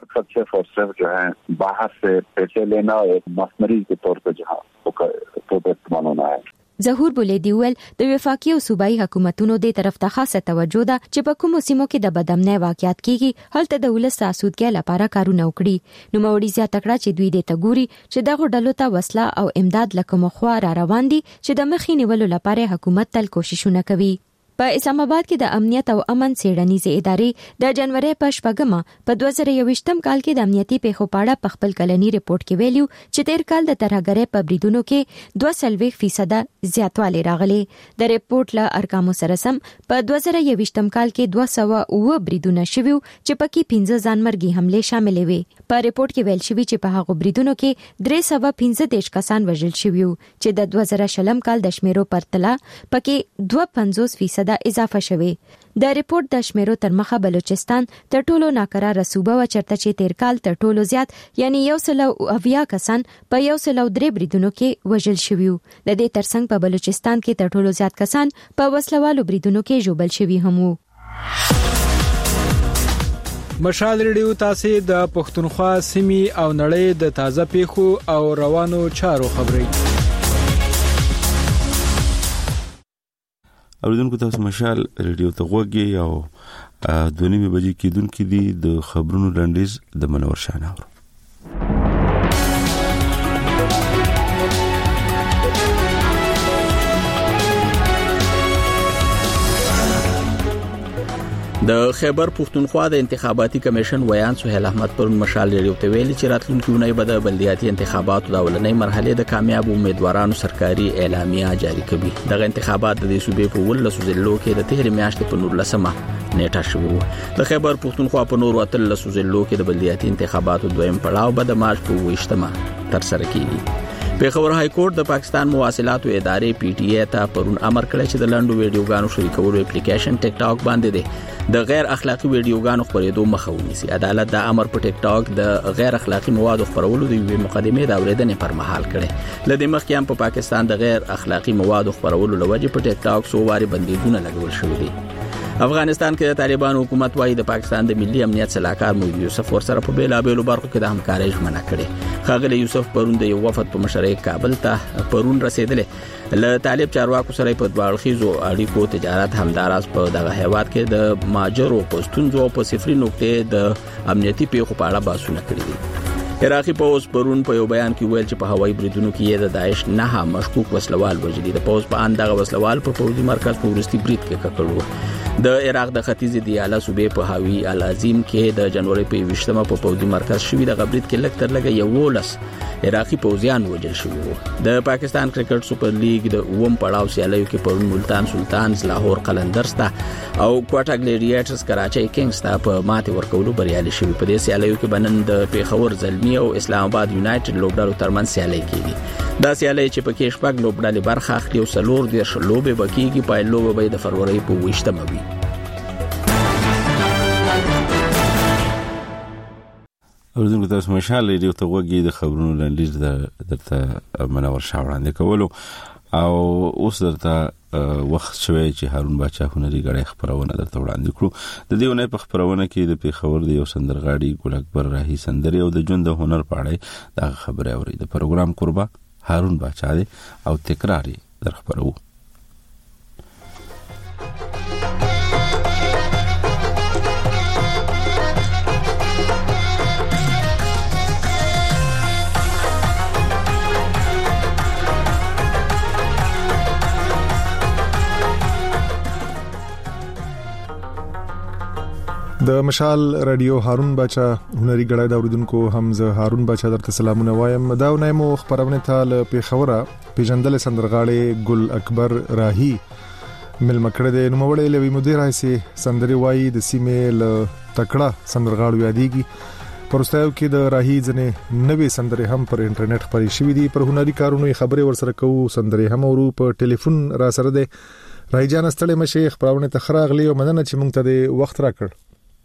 जो है बाहर से पैसे लेना और मसनरी के तौर पर जहाँ तो इस्तेमाल होना है. ظهور بولیدی ویل د وفاقي او صوبایي حکومتونو د طرف ته خاصه توجه ده چې په کومو سیمو کې د بدامنۍ واقعیت کیږي هلته د ولس اسودګۍ لپاره کارونه وکړي. نو موري زیاته کړه چې دوی د تګوري چې دغه ډلو ته وسله او امداد لکه مخوا را روان دي چې د مخې نیولو لپاره حکومت تل کوششونه کوي. په اسلام آباد کې د امنیت او امن څېړنیزې ادارې د جنوري په شپږمه په دوه زره یوویشتم کال کې د امنیتي پیښو په اړه په خپل کلنی ریپورت کې ویلو چې تیر کال د ترهګرۍ په بریدونو کې دوه سلويخ فیصد زیاتوالی راغلی. د ریپورت له ارقامو سره سم په دوه زره یوویشتم کال کې دوه سوه اوه بریدونه شوي چې پکې پنځه ځانمرګي حملې شاملې وي. په ریپورت کې ویل شوی چې په هغو بریدونو کې درې سوه پنځه دېرش کسان وژل شوي چې د دوه زره شلم کال د شمیرو پرتله پکې دوه پنځوس فیصد اضافه شوی. د ریپورت د شمیرو تر مخه بلوچستان تر ټولو ناکراره صوبه و چرته چې تیر کال تر ټولو زیات یعنی یو سل اویا کسان په یو سل درې بریدونو کې وژل شوي. د دې ترڅنګ په بلوچستان کې تر ټولو زیات کسان په وسلوالو بریدونو کې ژوبل شوي هم وو. مشال ریډیو تاسو د پښتونخوا سیمې او نړۍ د تازه پیښو او روانو چارو خبري اوریدونکو تاسو مشال ریډیو ته غوږی او د نیمه بجې کېدونکې دي د خبرونو لنډیز د منور شاناور. د خیبر پښتونخوا د انتخاباتي کمیشن ویان سهیل احمد پرون مشال ریډیو ته ویلي چې راتلونکي ونې به د بلدیاتي انتخاباتو د اولنۍ مرحلې د کامیاب امیدوارانو سرکاري اعلامیه جاری کوي. دغه انتخابات د صوبې په ولسو ضلعو کې د تېرې میاشتې په نولسمه نیټه شوی و. د خیبر پښتونخوا په نورو اتلسو ضلعو کې د بلدیاتي انتخاباتو دویم پړاو به د مارچ په اوویشتمه ترسره کیږي. پیښور های کورټ د پاکستان مواصلاتو ادارې پی ټی ای ته پرون امر کړی چې د لنډو ویډیوګانو شریکولو اپلیکیشن ټیک ټاک باندې دی د غیر اخلاقی ویډیوګانو خپرېدو مخه ونیسي. عدالت د امر په ټیک ټاک د غیر اخلاقی موادو خپرولو د یوې مقدمې د اورېدنې پر مهال کړي. لدې مخکې هم په پاکستان د غیر اخلاقی موادو خپرولو لوجې په ټیک ټاک سو واري بندیزونه لګول شوي دي. افغانستان کې د طالبانو حکومت وايي د پاکستان د ملي امنیت صلاحکار موجود یوسف ورسره په بیلابېلو برخو کې د همکارۍ ژمنه کړې. ښاغلی یوسف پرون د یو وفد په مشرۍ کابل ته پرون رسیدلې. له طالب چارواکو سره په دوړخیزو اړیکو تجارت همداراز په دغه هیواد کې د ماجرو پښتونځو په صفري نقطې د امنیتي پیښو په اړه بحثونه کړي دي. عراقي پوز پرون په یو بیان کې ویل چې په هوایي بریدونو کې د داعش نه مشکوک وسلوال وژلي. د پوز په ان دغه وسلوال په پوځي مرکز په ورستي برید کې ککړو. د عراق د ختیځ دیاله صوبې په هاوی العظیم کې د جنوري په ویشتمه په پوځي مرکز شوی د غبرید کې لکټر لګي یو ولس عراقي پوځیان وژل شوی وو. د پاکستان کرکټ سپر لیګ د اوم پړاو سیالیو کې پرون ملتان سلطانز لاهور قلندرز ته او کوټا ګلیډیټرز کراچي کینګز ته په ماته ورکولو بریالي شوی. په دې سیالیو کې بنن د پیښور زلمی او اسلام آباد یونایټډ لوبډالو ترمن سیالي کیږي. دا سیالي چې په کې شپږ لوبډالې برخه اخلي او سلور د شلوبې بکیږي. پای لوبه به د فروری په ویشتمه وي. اوردونکو تاسو مشال ریډیو ته وګورئ د خبرونو لنډیز درته منور شاه وړاندې کولو او اوس درته وخت شوی چې هارون باچا هنري غړي خبرونه درته وړاندې کړو. د دې ونې په خبرونه کې د پیښور د یو سندرغاړي ګل اکبر راهي سندري او د ژوند د هنر په اړه دا خبره اوري. د پروګرام قربا هارون باچا دی او تکراری در خبرو. د مشال رادیو هارون باچا هنري غړای دا اوریدونکو حمزه هارون باچا درته سلامونه وایم. دا ونې مو خبرونه ته په خوره پیژندل سندرغاړي ګل اکبر راهي مل مکړه د نوموړې لوي مدیر راځي سندري وای د سیمه ل تکړه سندرغاړو یادېږي. پرستایو کې د راهي ځنه نوې سندري هم پر انټرنیټ خبري شوې دي. پر هنري کارونو خبري ورسره کوو. سندري هم ورو په ټلیفون را سره ده. راځي جان ستړي مشه خبرونه تخراغلی او مننه چې مونږ ته د وخت راکړ.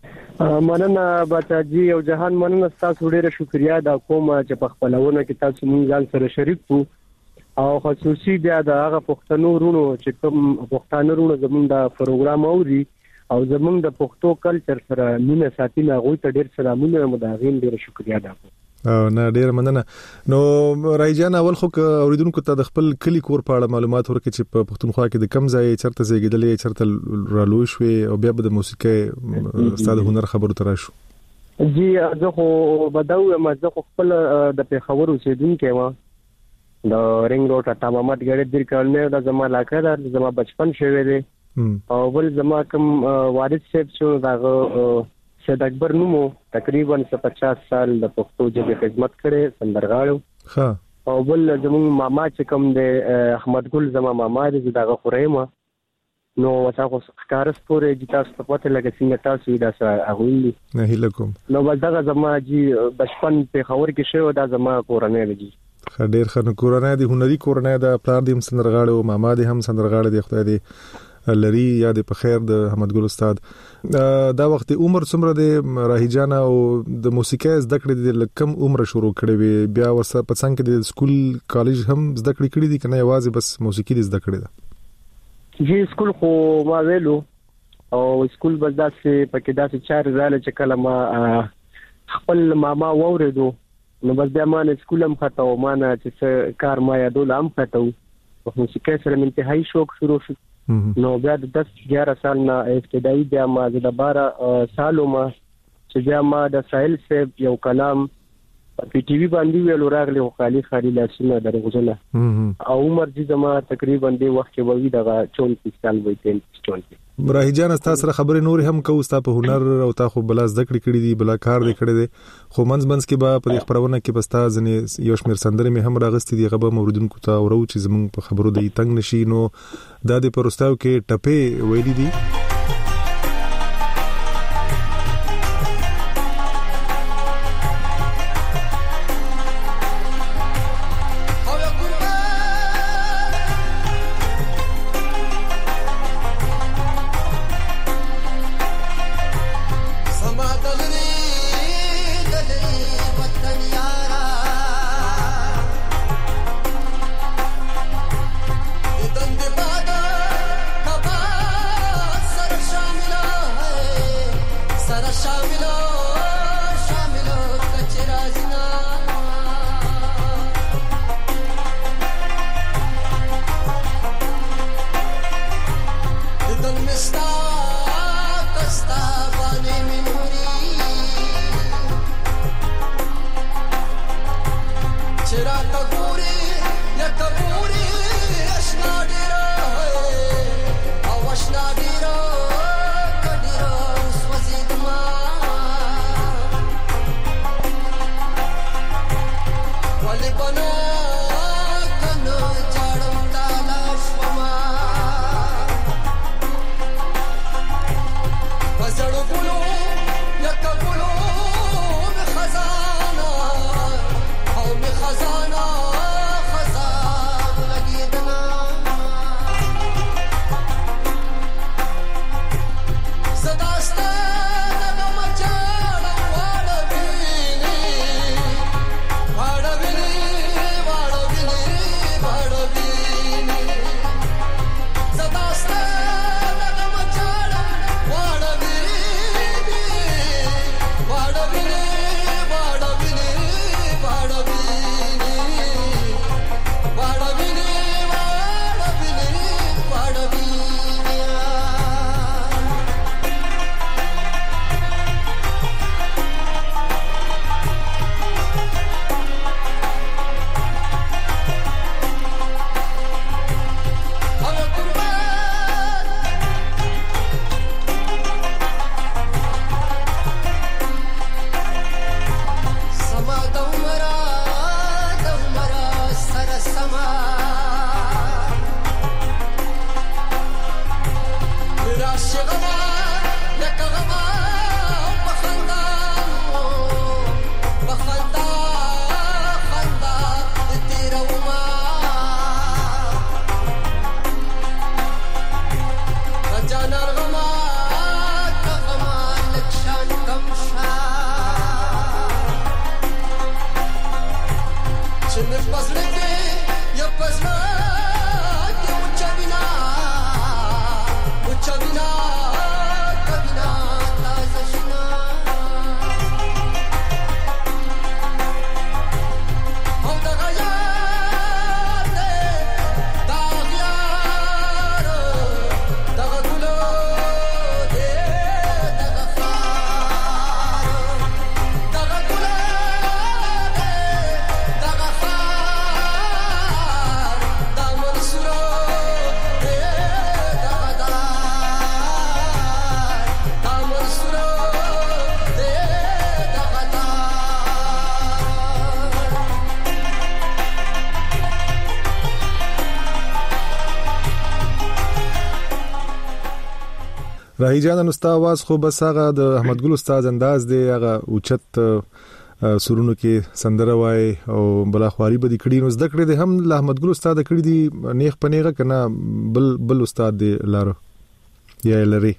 مننه بچا جی او جهان مننه تاسو ډیره شکریا دا کوم چې په خپلونه کې تاسو مونږ ځان سره شریک وو او خصوصي بیا د هغه پښتنو رونو چې کوم پښتانه رونو زمونږ د پروګرام اوري او زمونږ د پښتو کلچر سره مینه ساتي نه غوي ته ډیر سلامونه مداغین ډیره شکریا دا او نه ډیر مننه. نو رايجان اول خو اوریدونکو ته د خپل کلی کور په اړه معلومات ورکړي چې په پښتونخوا کې د کم ځای چرته زیږیدلې چرته رالو شوې او بیا د موسیقي استاد هنر خبرو تر شو. جی زه خو بداو ما زه خپل د پیښور اوسیدونکو ما د رنګ روټ اټا محمد ګړې دیر کړنه د زما علاقه د زما بچپن شوی دی او بل زما کوم وارث صاحب شو داغه سید اکبر نومو تقریبا پچاس سال د پښتو ژبې خدمت کړي سندرغاړو. ها او بل زموږ ماما چې کوم د احمد ګل زما ماما دې دغه خورېما نو تاسو ښکارس پورې چې تاسو په پته لګی څنګه تاسو دا څه اغولی نه هیله کوم. نو بس دغه زما جی بچپن په خبر کې شو دا زما کورنۍ دی. خډیر خنه کورنۍ دی هنري کورنۍ د پلار دې سندرغاړو ماما دې هم سندرغاړي دی خدای دې لری یا د پخیر د احمد ګل استاد. دا وخت عمر څومره د راهي جان او د موسیقي زده کړې د لکم عمر شروع کړې وي بیا ورسره په څنګه کې د سکول کالج هم زده کړې کړې دي کنه یوازې بس موسیقي د زده کړې ده؟ جی سکول خو ما ویلو او سکول بس داسې پکې داسې چار زاله چې کله ما خپل ماما ووریدو نو بس بیا ما نه سکول هم خطا او ما نه چې کار ما یادول هم خطا او موسیقي سره انتهایی شوق شروع شو نو بیا د دس اګیاره سال نه ابتدایي بیا ما د بارہ سالو ما چې بیا ما د ساحل صاحب یو کلام په ټي وي باندې ویلو راغلی او خالي خالي لاسونه درغزونه او عمر دې زما تقریبا د وخت کې وې دغه چونتیس سال وې تین چونتیس راهی جان تاسو سره خبرې نور هم کوو تاسو په هنر او تاسو بل از ذکر کړی دي بل کار دې کړی دي خو منځ منځ کې به په خبرونه کې بستا ځنې یو شمیر سندرې مې هم راغستې دي غو موردونکو ته اورو چې زموږ په خبرو دی تنگ نشي نو د دې پرستاو کې ټپې ویلي دي راهی جان نو ستا आवाज خو بس هغه د احمد ګل استاد انداز دی هغه اوچت سرونو کې سندره وای او بلا خواري به د کړي نو زده کړې دي هم له احمد ګل استاد کړي دي نیخ پنیغه کنه بل بل استاد دی لارو یا لري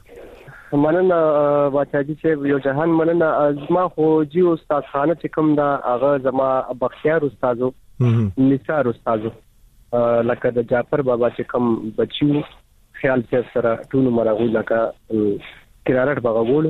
مننه واچاجي چې یو جهان مننه ازما خو جی استاد خانه چې کوم دا هغه زما بختیار استادو نثار استادو لکه د جعفر بابا چې کوم بچیو خیال چې سره ټول مرغو لکه قرارت بغول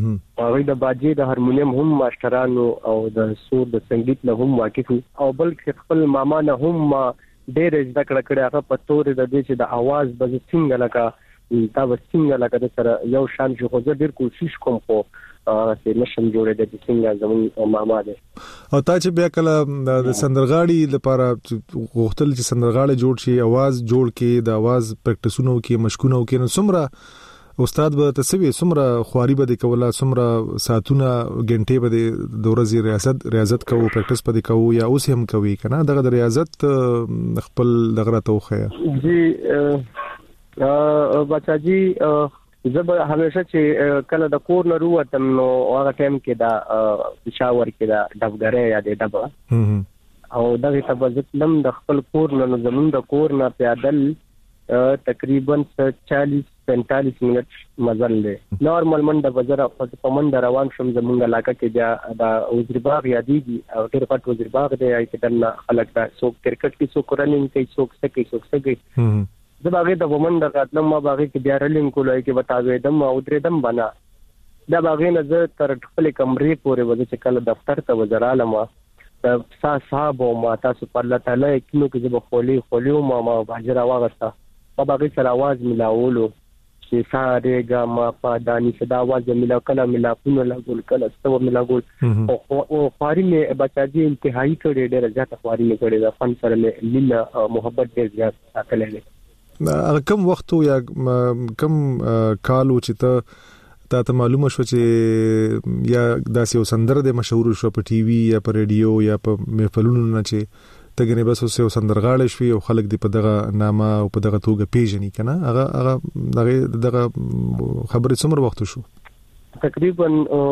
هغه د باجی د هارمونیم هم ماسترانو او د سور د سنگیت له هم واقف او بلکې خپل ماما نه هم ډېر زده کړه کړې هغه په تور د دې چې د आवाज به څنګه لکه تا به څنګه لکه د سره یو شان شو خو زه ډېر کوشش کوم خو چې نشم جوړې د څنګه زمون ماما ده او تا چې بیا کله د سندرغاړي لپاره غوښتل چې سندرغاړي جوړ شي आवाज جوړ کې د आवाज پریکټیسونو کې مشکونه کې نو څومره استاد به تسوي څومره خواري به کوله څومره ساعتونه غنټې به د ورځې ریاضت ریاضت کوو پریکټیس به کوو یا اوس هم کوي کنه دغه د ریاضت خپل دغه توخه جی بچا جی زب همیشه چې کله د کور نه وروتم نو هغه ټایم کې دا پېښور کې دا ډبګره یا د ډبا او دغه تبذلم د خپل کور نه زمون د کور نه پیادل تقریبا چالیس پینتالیس منټ مزل دی نارمل منډه بزره په منډه روان شم زمونږ علاقه کې بیا د وزیر باغ یادېږي او ډېر پټ وزیر باغ دی چې دنه خلک دا څوک کرکټ کې څوک رننګ کوي څوک سکي څوک سکي زه باغې د ومنډه راتلم ما باغې کې بیا رننګ کولای کې وتاوېدم او درېدم بنا دا باغې نه زه تر خپل کمرې پورې وځم چې کله دفتر ته وزرالم د سا صاحب او ما تاسو په الله تعالی کینو کې زه خولي خولي ما ما باجر واغسته په باغې سره आवाज ملاولو چې ساره ګما په دانی صدا आवाज ملا کله ملا پونه لګول کله ستو ملا ګول او خواري مې بچاجي انتهایی کړي ډېر زیات خواري مې کړي د فن سره مې لیلا محبت ډېر زیات ساتلې هغه کم وخت یا کم کالو چې ته تا ته معلومه شو چې یا داسې یو سندره د مشهور شو په ټي وي یا په رادیو یا په محفلونو نه چې تګنه بس اوسه سندرغاړي شوی او خلک دی په دغه نامه او په دغه توګه پیژني کنه هغه هغه دغه دغه خبرې څومره وخت شو تقریبا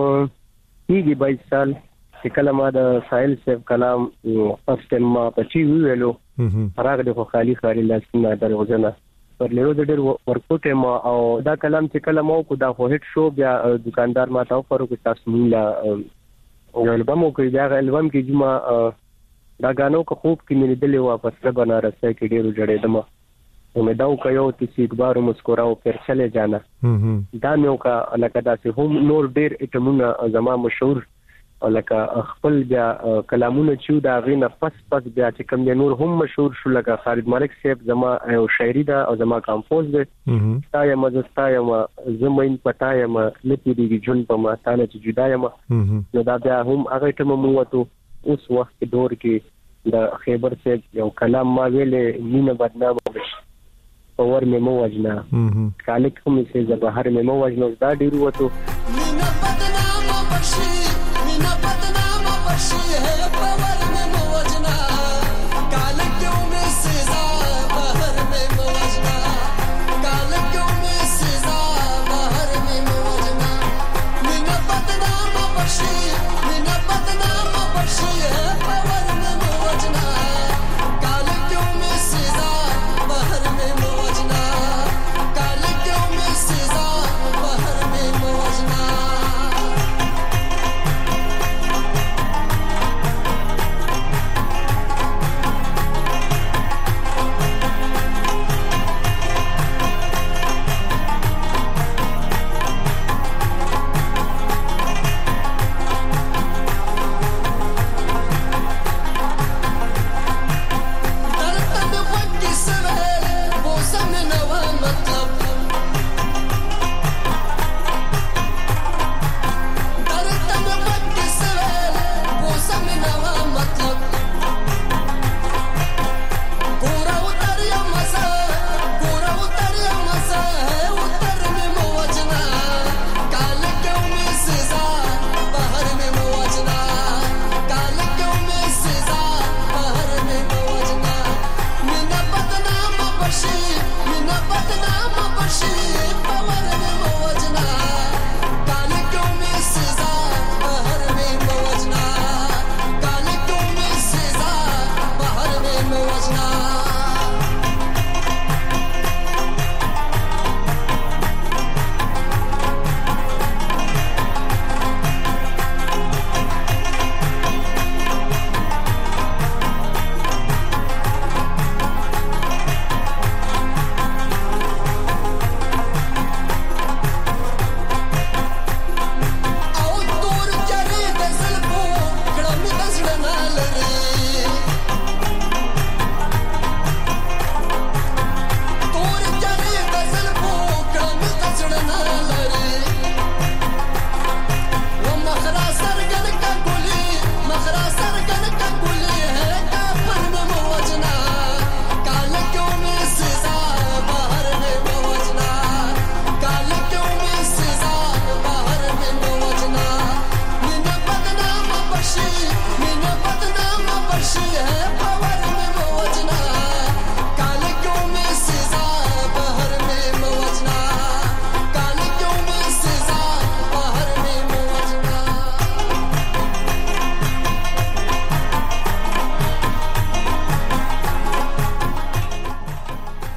یږي بایس سال چې کله ما د ساحل سیف کلام فرست ټایم ما په چی ویلو راغلی خو خالی خالي لاسونه دروځنه پر لیرو د ډېر ورکوټه ما او دا کلام چې کله مو کو دا خو هټ شو بیا دکاندار ما تاسو فرو کو تاسو مونږه او البم کو دا البم کې جما دا غانو کو خوب کې مې دلې واپس را بنارس کې ډېر جوړېدم او مې داو کيو چې ایک بار مسکراو پر چلے جانا دا نو کا لکه داسې هم نور ډېر اټمونه زما مشهور لکه خپل بیا کلامونه چې دا غینه پس پس بیا چې کوم د نور هم مشهور شو لکه خالد ملک صاحب زما یو شاعري دا او زما کمپوز دی تایا مزستایا ما زمين پټایا ما لپی دی جون په ما تانه چې جدایا ما نو دا بیا هم هغه ټم مو وته اوس وخت دور کې د خیبر سے یو کلام ما ویلې مینه بدنامه بشي اور مې مو وجنا کالک کوم څه زبهر مې مو وجنا دا ډیر وته مینه بدنامه بشي مینه بدنامه بشي ہے اور مې مو وجنا کالک کوم څه زبهر مې مو وجنا کالک کوم څه زبهر مې مو وجنا مینه بدنامه بشي مینه بدنامه بشي ہے اور مې مو وجنا کالک کوم څه زبهر مې مو وجنا کالک کوم څه زبهر مې مو وجنا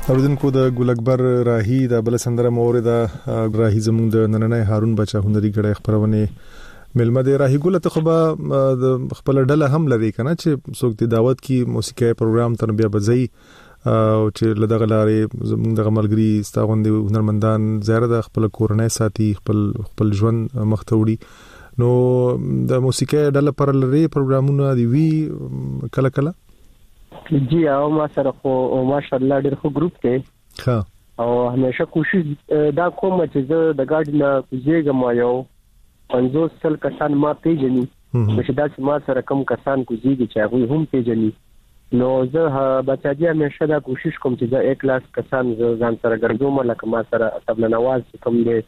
اوردونکو د ګل اکبر راهی د بل سندره مورید راهی زموږ د نننې هارون بچا هنري غړې خبرونه ملمه د راهی ګل ته خو د خپل ډله هم لري کنه چې څوک د دعوت کی موسیقي پروګرام تربیه بځي او چې لدغه لارې زموږ د غملګری ستاوند هنرمندان زیاره د خپل کورنۍ ساتي خپل خپل ژوند مختوړي نو د موسیقي ډله پر لري پروګرامونه دی وی کله کله جی او ما سره خو ماشاءالله ډېر خو ګروپ کې ها او همیشه کوشش دا کوم چې زه د ګاډي نه کوزیږم یو پنځوس سل کسان ما پیژني چې دا چې ما سره کم کسان کوزیږي چې هغه هم پیژني نو زه بچاجي همیشه دا کوشش کوم چې دا یک لاس کسان ځان سره ګرځوم لکه ما سره طبله نواز کوم دی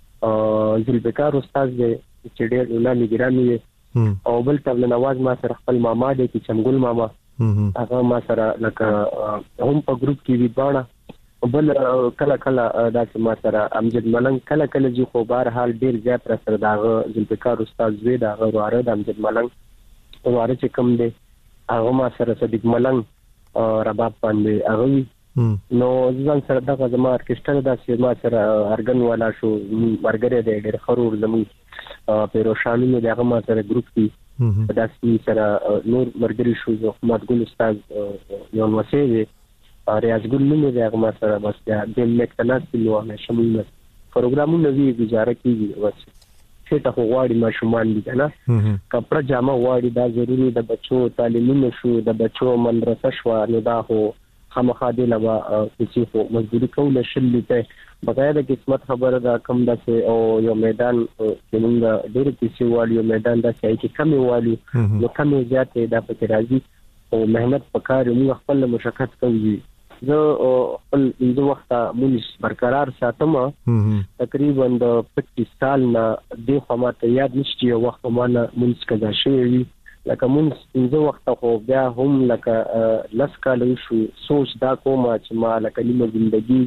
ذوالفقار استاد دی چې ډېر ولاني ګرامي او بل طبله نواز ما سره خپل ماما دی چې چمګل ماما هغه ما سره لکه هم په ګروپ کې وی باڼه بل کله کله دا چې ما سره امجد ملنګ کله کله چې خو بهر حال ډیر زیات را سره داغه ذوالفقار استاد زوی داغه واره د امجد ملنګ واره چې کوم دی هغه ما سره صدیق ملنګ رباب باندې هغه نو ځان سره دغه زما ارکسترا دا چې ما سره ارګن والا شو مرګره دی ډیر خرور زمو پیروشانو دغه ما سره ګروپ کې دا چې سره نور مرګري شو محمد ګل استاد یو وسیله ریاض ګل نوم دی هغه ما سره بس د مکتناس نو شامل پروګرامونه وی گزاره کیږي بس چې ته غواړي ما شومان دي کنه کپڑا جامه غواړي دا ضروري د بچو تعلیمونه شو د بچو مدرسه شو نو دا هو خامخا دی لوا چې خو مزدوري کوله شلته بغیر د قسمت خبره دا کم ده چې او یو میدان چې موږ ډېر پیسې والیو میدان دا چې کمی والی نو کمی زیاتې دا پکې راځي او مهنت پکاره موږ خپل مشقت کوي زه خپل د وخت مونږ برقرار ساتم تقریبا د پچیس سال نه د خامته یاد نشته یو وخت ما نه مونږ کدا شوی لکه مونږ د وخت خو بیا هم لکه لس کال شو سوچ دا کومه چې ما لکه نیمه ژوندۍ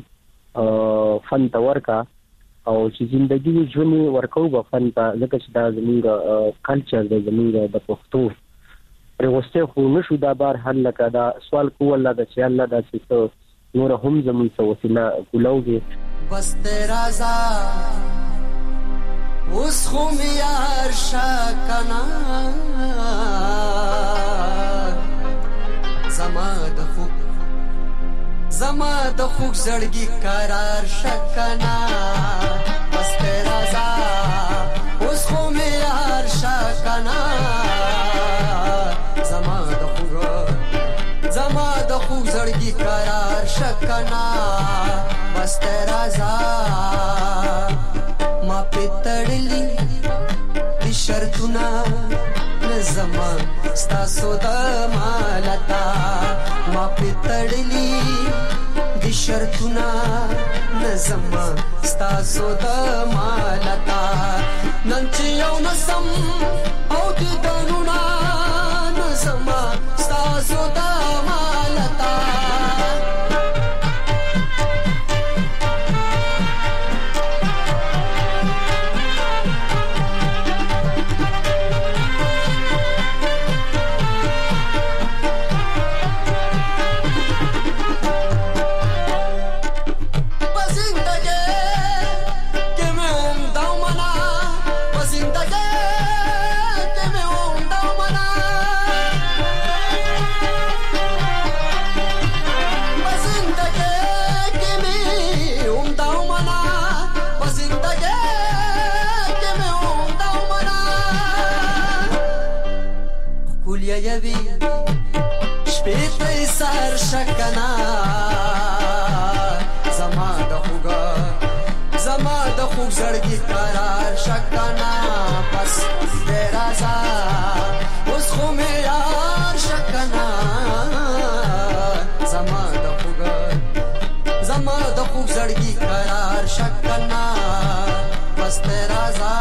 فن تا ورکا او چې ژوندۍ ژوند ورکو په فن تا لکه چې دا زموږ کلچر د زموږ د پښتو پرېوسته خو نشو دا بار حل لکه دا سوال کول لا د چې الله دا چې نور هم زموږ څه وسیله کولوږي بس تیرا زا اوس خو می یار شکنا زما د خوب زما د خوب زړګي قرار شکنا بس تیرا زا اوس خو می یار شکنا زما د خوب زما د خوب زړګي قرار شکنا بس تیرا زا ما پتړلی د شرطونه نظما ستاسو د مالتا ما پتړلی د شرطونه نظما ستاسو د مالتا نن چې یو نسم او د دنونا نظما ستاسو د مالتا شکنا زما د خوګه زما د خوګ زړګي قرار شکنا بس تیرا زا اوس خو مې یار شکنا زما د خوګه زما د خوګ زړګي قرار شکنا بس تیرا زا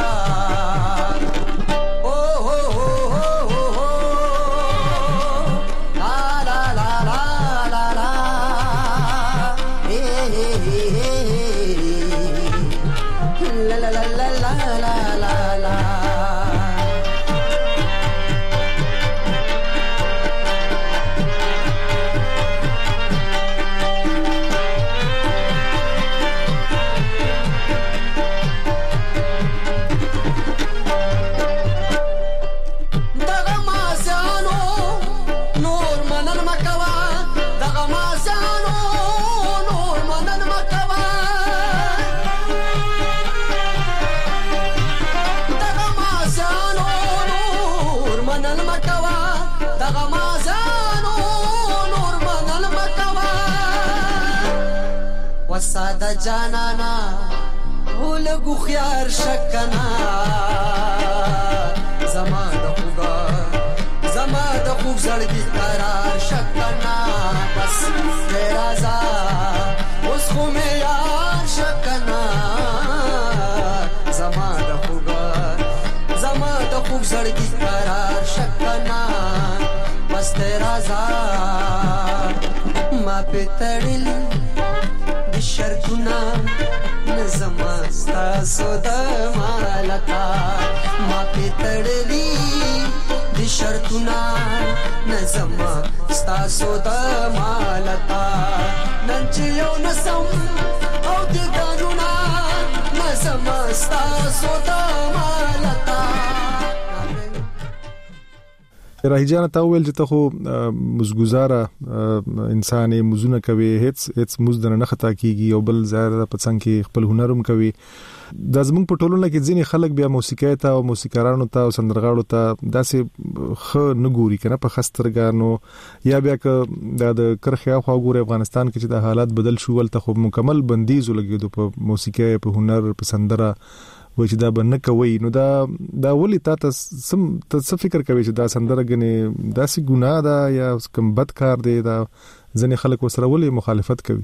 ساده جانانا ولګو خيار شکنا زما د خوګا زما د خوګ زړګي قرار شکنا بس رازا اوس خو مې یار شکنا زما د خوګا زما د خوګ زړګي قرار شکنا بس رازا ما پتړلی د شرکنا نظما ستاسو د مالتا ما پتړلی د شرکنا نظما ستاسو د مالتا نن چې یو نسم او د ګانونا نظما ستاسو د مالتا راهی جان ته ویل چې ته خو مزګزاره انسان مزونه کوي هیڅ هیڅ مزدنه نه خطا کیږي او بل ظاهر په څنګه کې خپل هنرم کوي د زمونږ په ټولنه کې ځینې خلک بیا موسیقي ته او موسیقارانو ته او سندرغاړو ته داسې خ نه ګوري کنه په خسترګانو یا بیا ک د کرخیا خو ګوري افغانستان کې چې د حالات بدل شو ول ته خو مکمل بندیز لګیدو په موسیقي په هنر په سندره و چې دا بنه کوي نو دا دا ولې تا سم ته فکر کوي چې دا سندره غني داسې ګناه ده یا کوم بد کار دی دا ځنې خلک وسره ولې مخالفت کوي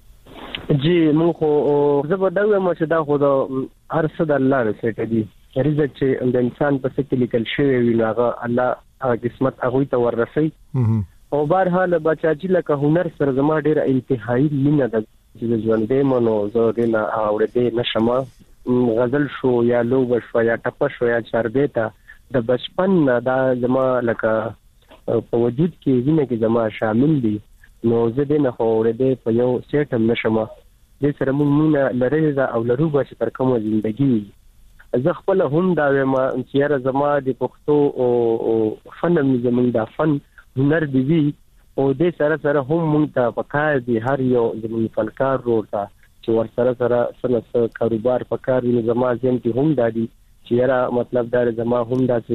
جی مونږ خو زبردوی مو چې دا خو د هر څه د الله رسېټ دی رزق چې د انسان په څه کې لیکل شوی وي هغه الله قسمت هغه ته ورسي او بهر حال بچاجي لکه هنر سره زما ډېر انتهایی مینه ده چې ژوند دې مونږ زه دې نه اورېدې نشم غزل شو یا لوب شو یا ټپ شو یا چاربېتا د بچپن دا زما لکه په وجود کې وینه کې زما شامل دي نو زه دې نه اورېدې په یو سیټم نشم دې سره مونږ نه لري او لرو به چې تر کومه ژوندۍ زه خپل هم دا وایم چې زما د پښتو او فن زموږ د فن هنر دی وی او دې سره سره هم مونږ ته پکار دي هر یو زموږ فنکار ورته چې ور سره سره سنت کاروبار پکار دي زما ځین کې هم دادي چې یاره مطلب دا زما هم داسې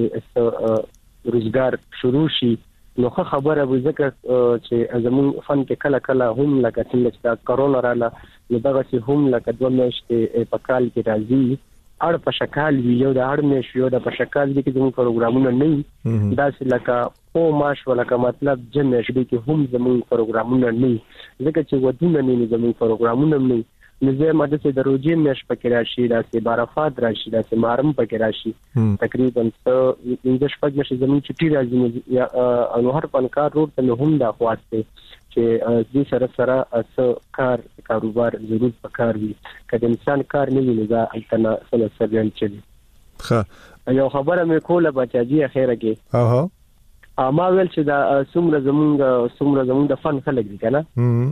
روزګار شروع شي نو خبره به ذکر چې زموږ فن کې کله کله هم لکه څنګه چې کرونا رااله نو دغه چې هم لکه دوه میاشتې په کال کې راځي اړ په شکل وی یو د اړ مې شو د په شکل دي کې زموږ پروګرامونه نه داسې لکه او ماش ولکه مطلب جمع شې کې هم زموږ پروګرامونه نه ځکه چې ودونه نه زموږ پروګرامونه نه نزه ماده سي دروځي مېش پکې راشي داسې بارافات راشي داسې مارم پکې راشي تقریبا څه انځ شپږ مې زموږ چټي راځي یا انو هر فنکار روډ ته هم دا خواسته چې دې سره سره اس کار کاروبار ضرور پکار وي کله انسان کار نه ویني دا التنا سره سره چلی ښه یو خبره مې کوله بچاجي اخیره کې اها اما ویل چې دا څومره زمونږ څومره زمونږ د فن خلک دي کنه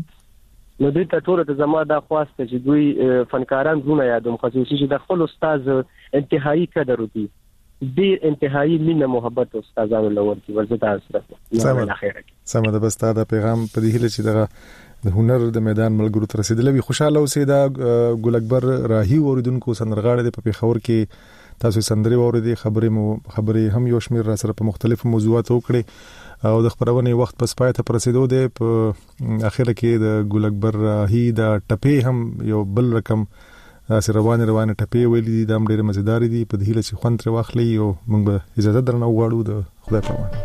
نو دوی ته ټول ته زما دا خواسته چې دوی فنکاران زونه یادوم خصوصي چې د خپل استاد انتهایی قدر وکړي ډیر انتهایی مینه محبت استادانو لور کې ورته تاسو سره سم ده بس دا پیغام په دې هله چې د هنر د میدان ملګرو تر رسیدلې خوشاله اوسې دا ګل اکبر راهی اوریدونکو سندرغاړي د په خبر کې تاسو سندري اوریدي خبرې مو خبرې هم یو شمیر را سره په مختلفو موضوعاتو وکړي او د خبرونه وخت پس پای ته پرسیدو دی په اخر کې د ګل اکبر راهی د ټپې هم یو بل رقم سره روانه روانه ټپې ویلې د امر ډېر مزیدار دي په دې هله چې خوند تر واخلي او موږ به اجازه درنه وغواړو د خدای په امان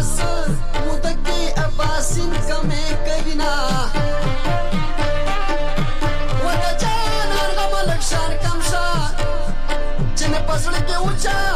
بس مدکی اباسین کمه کوینا ودا جان ارغم لکشان کمشا چنه پسړ کې اوچا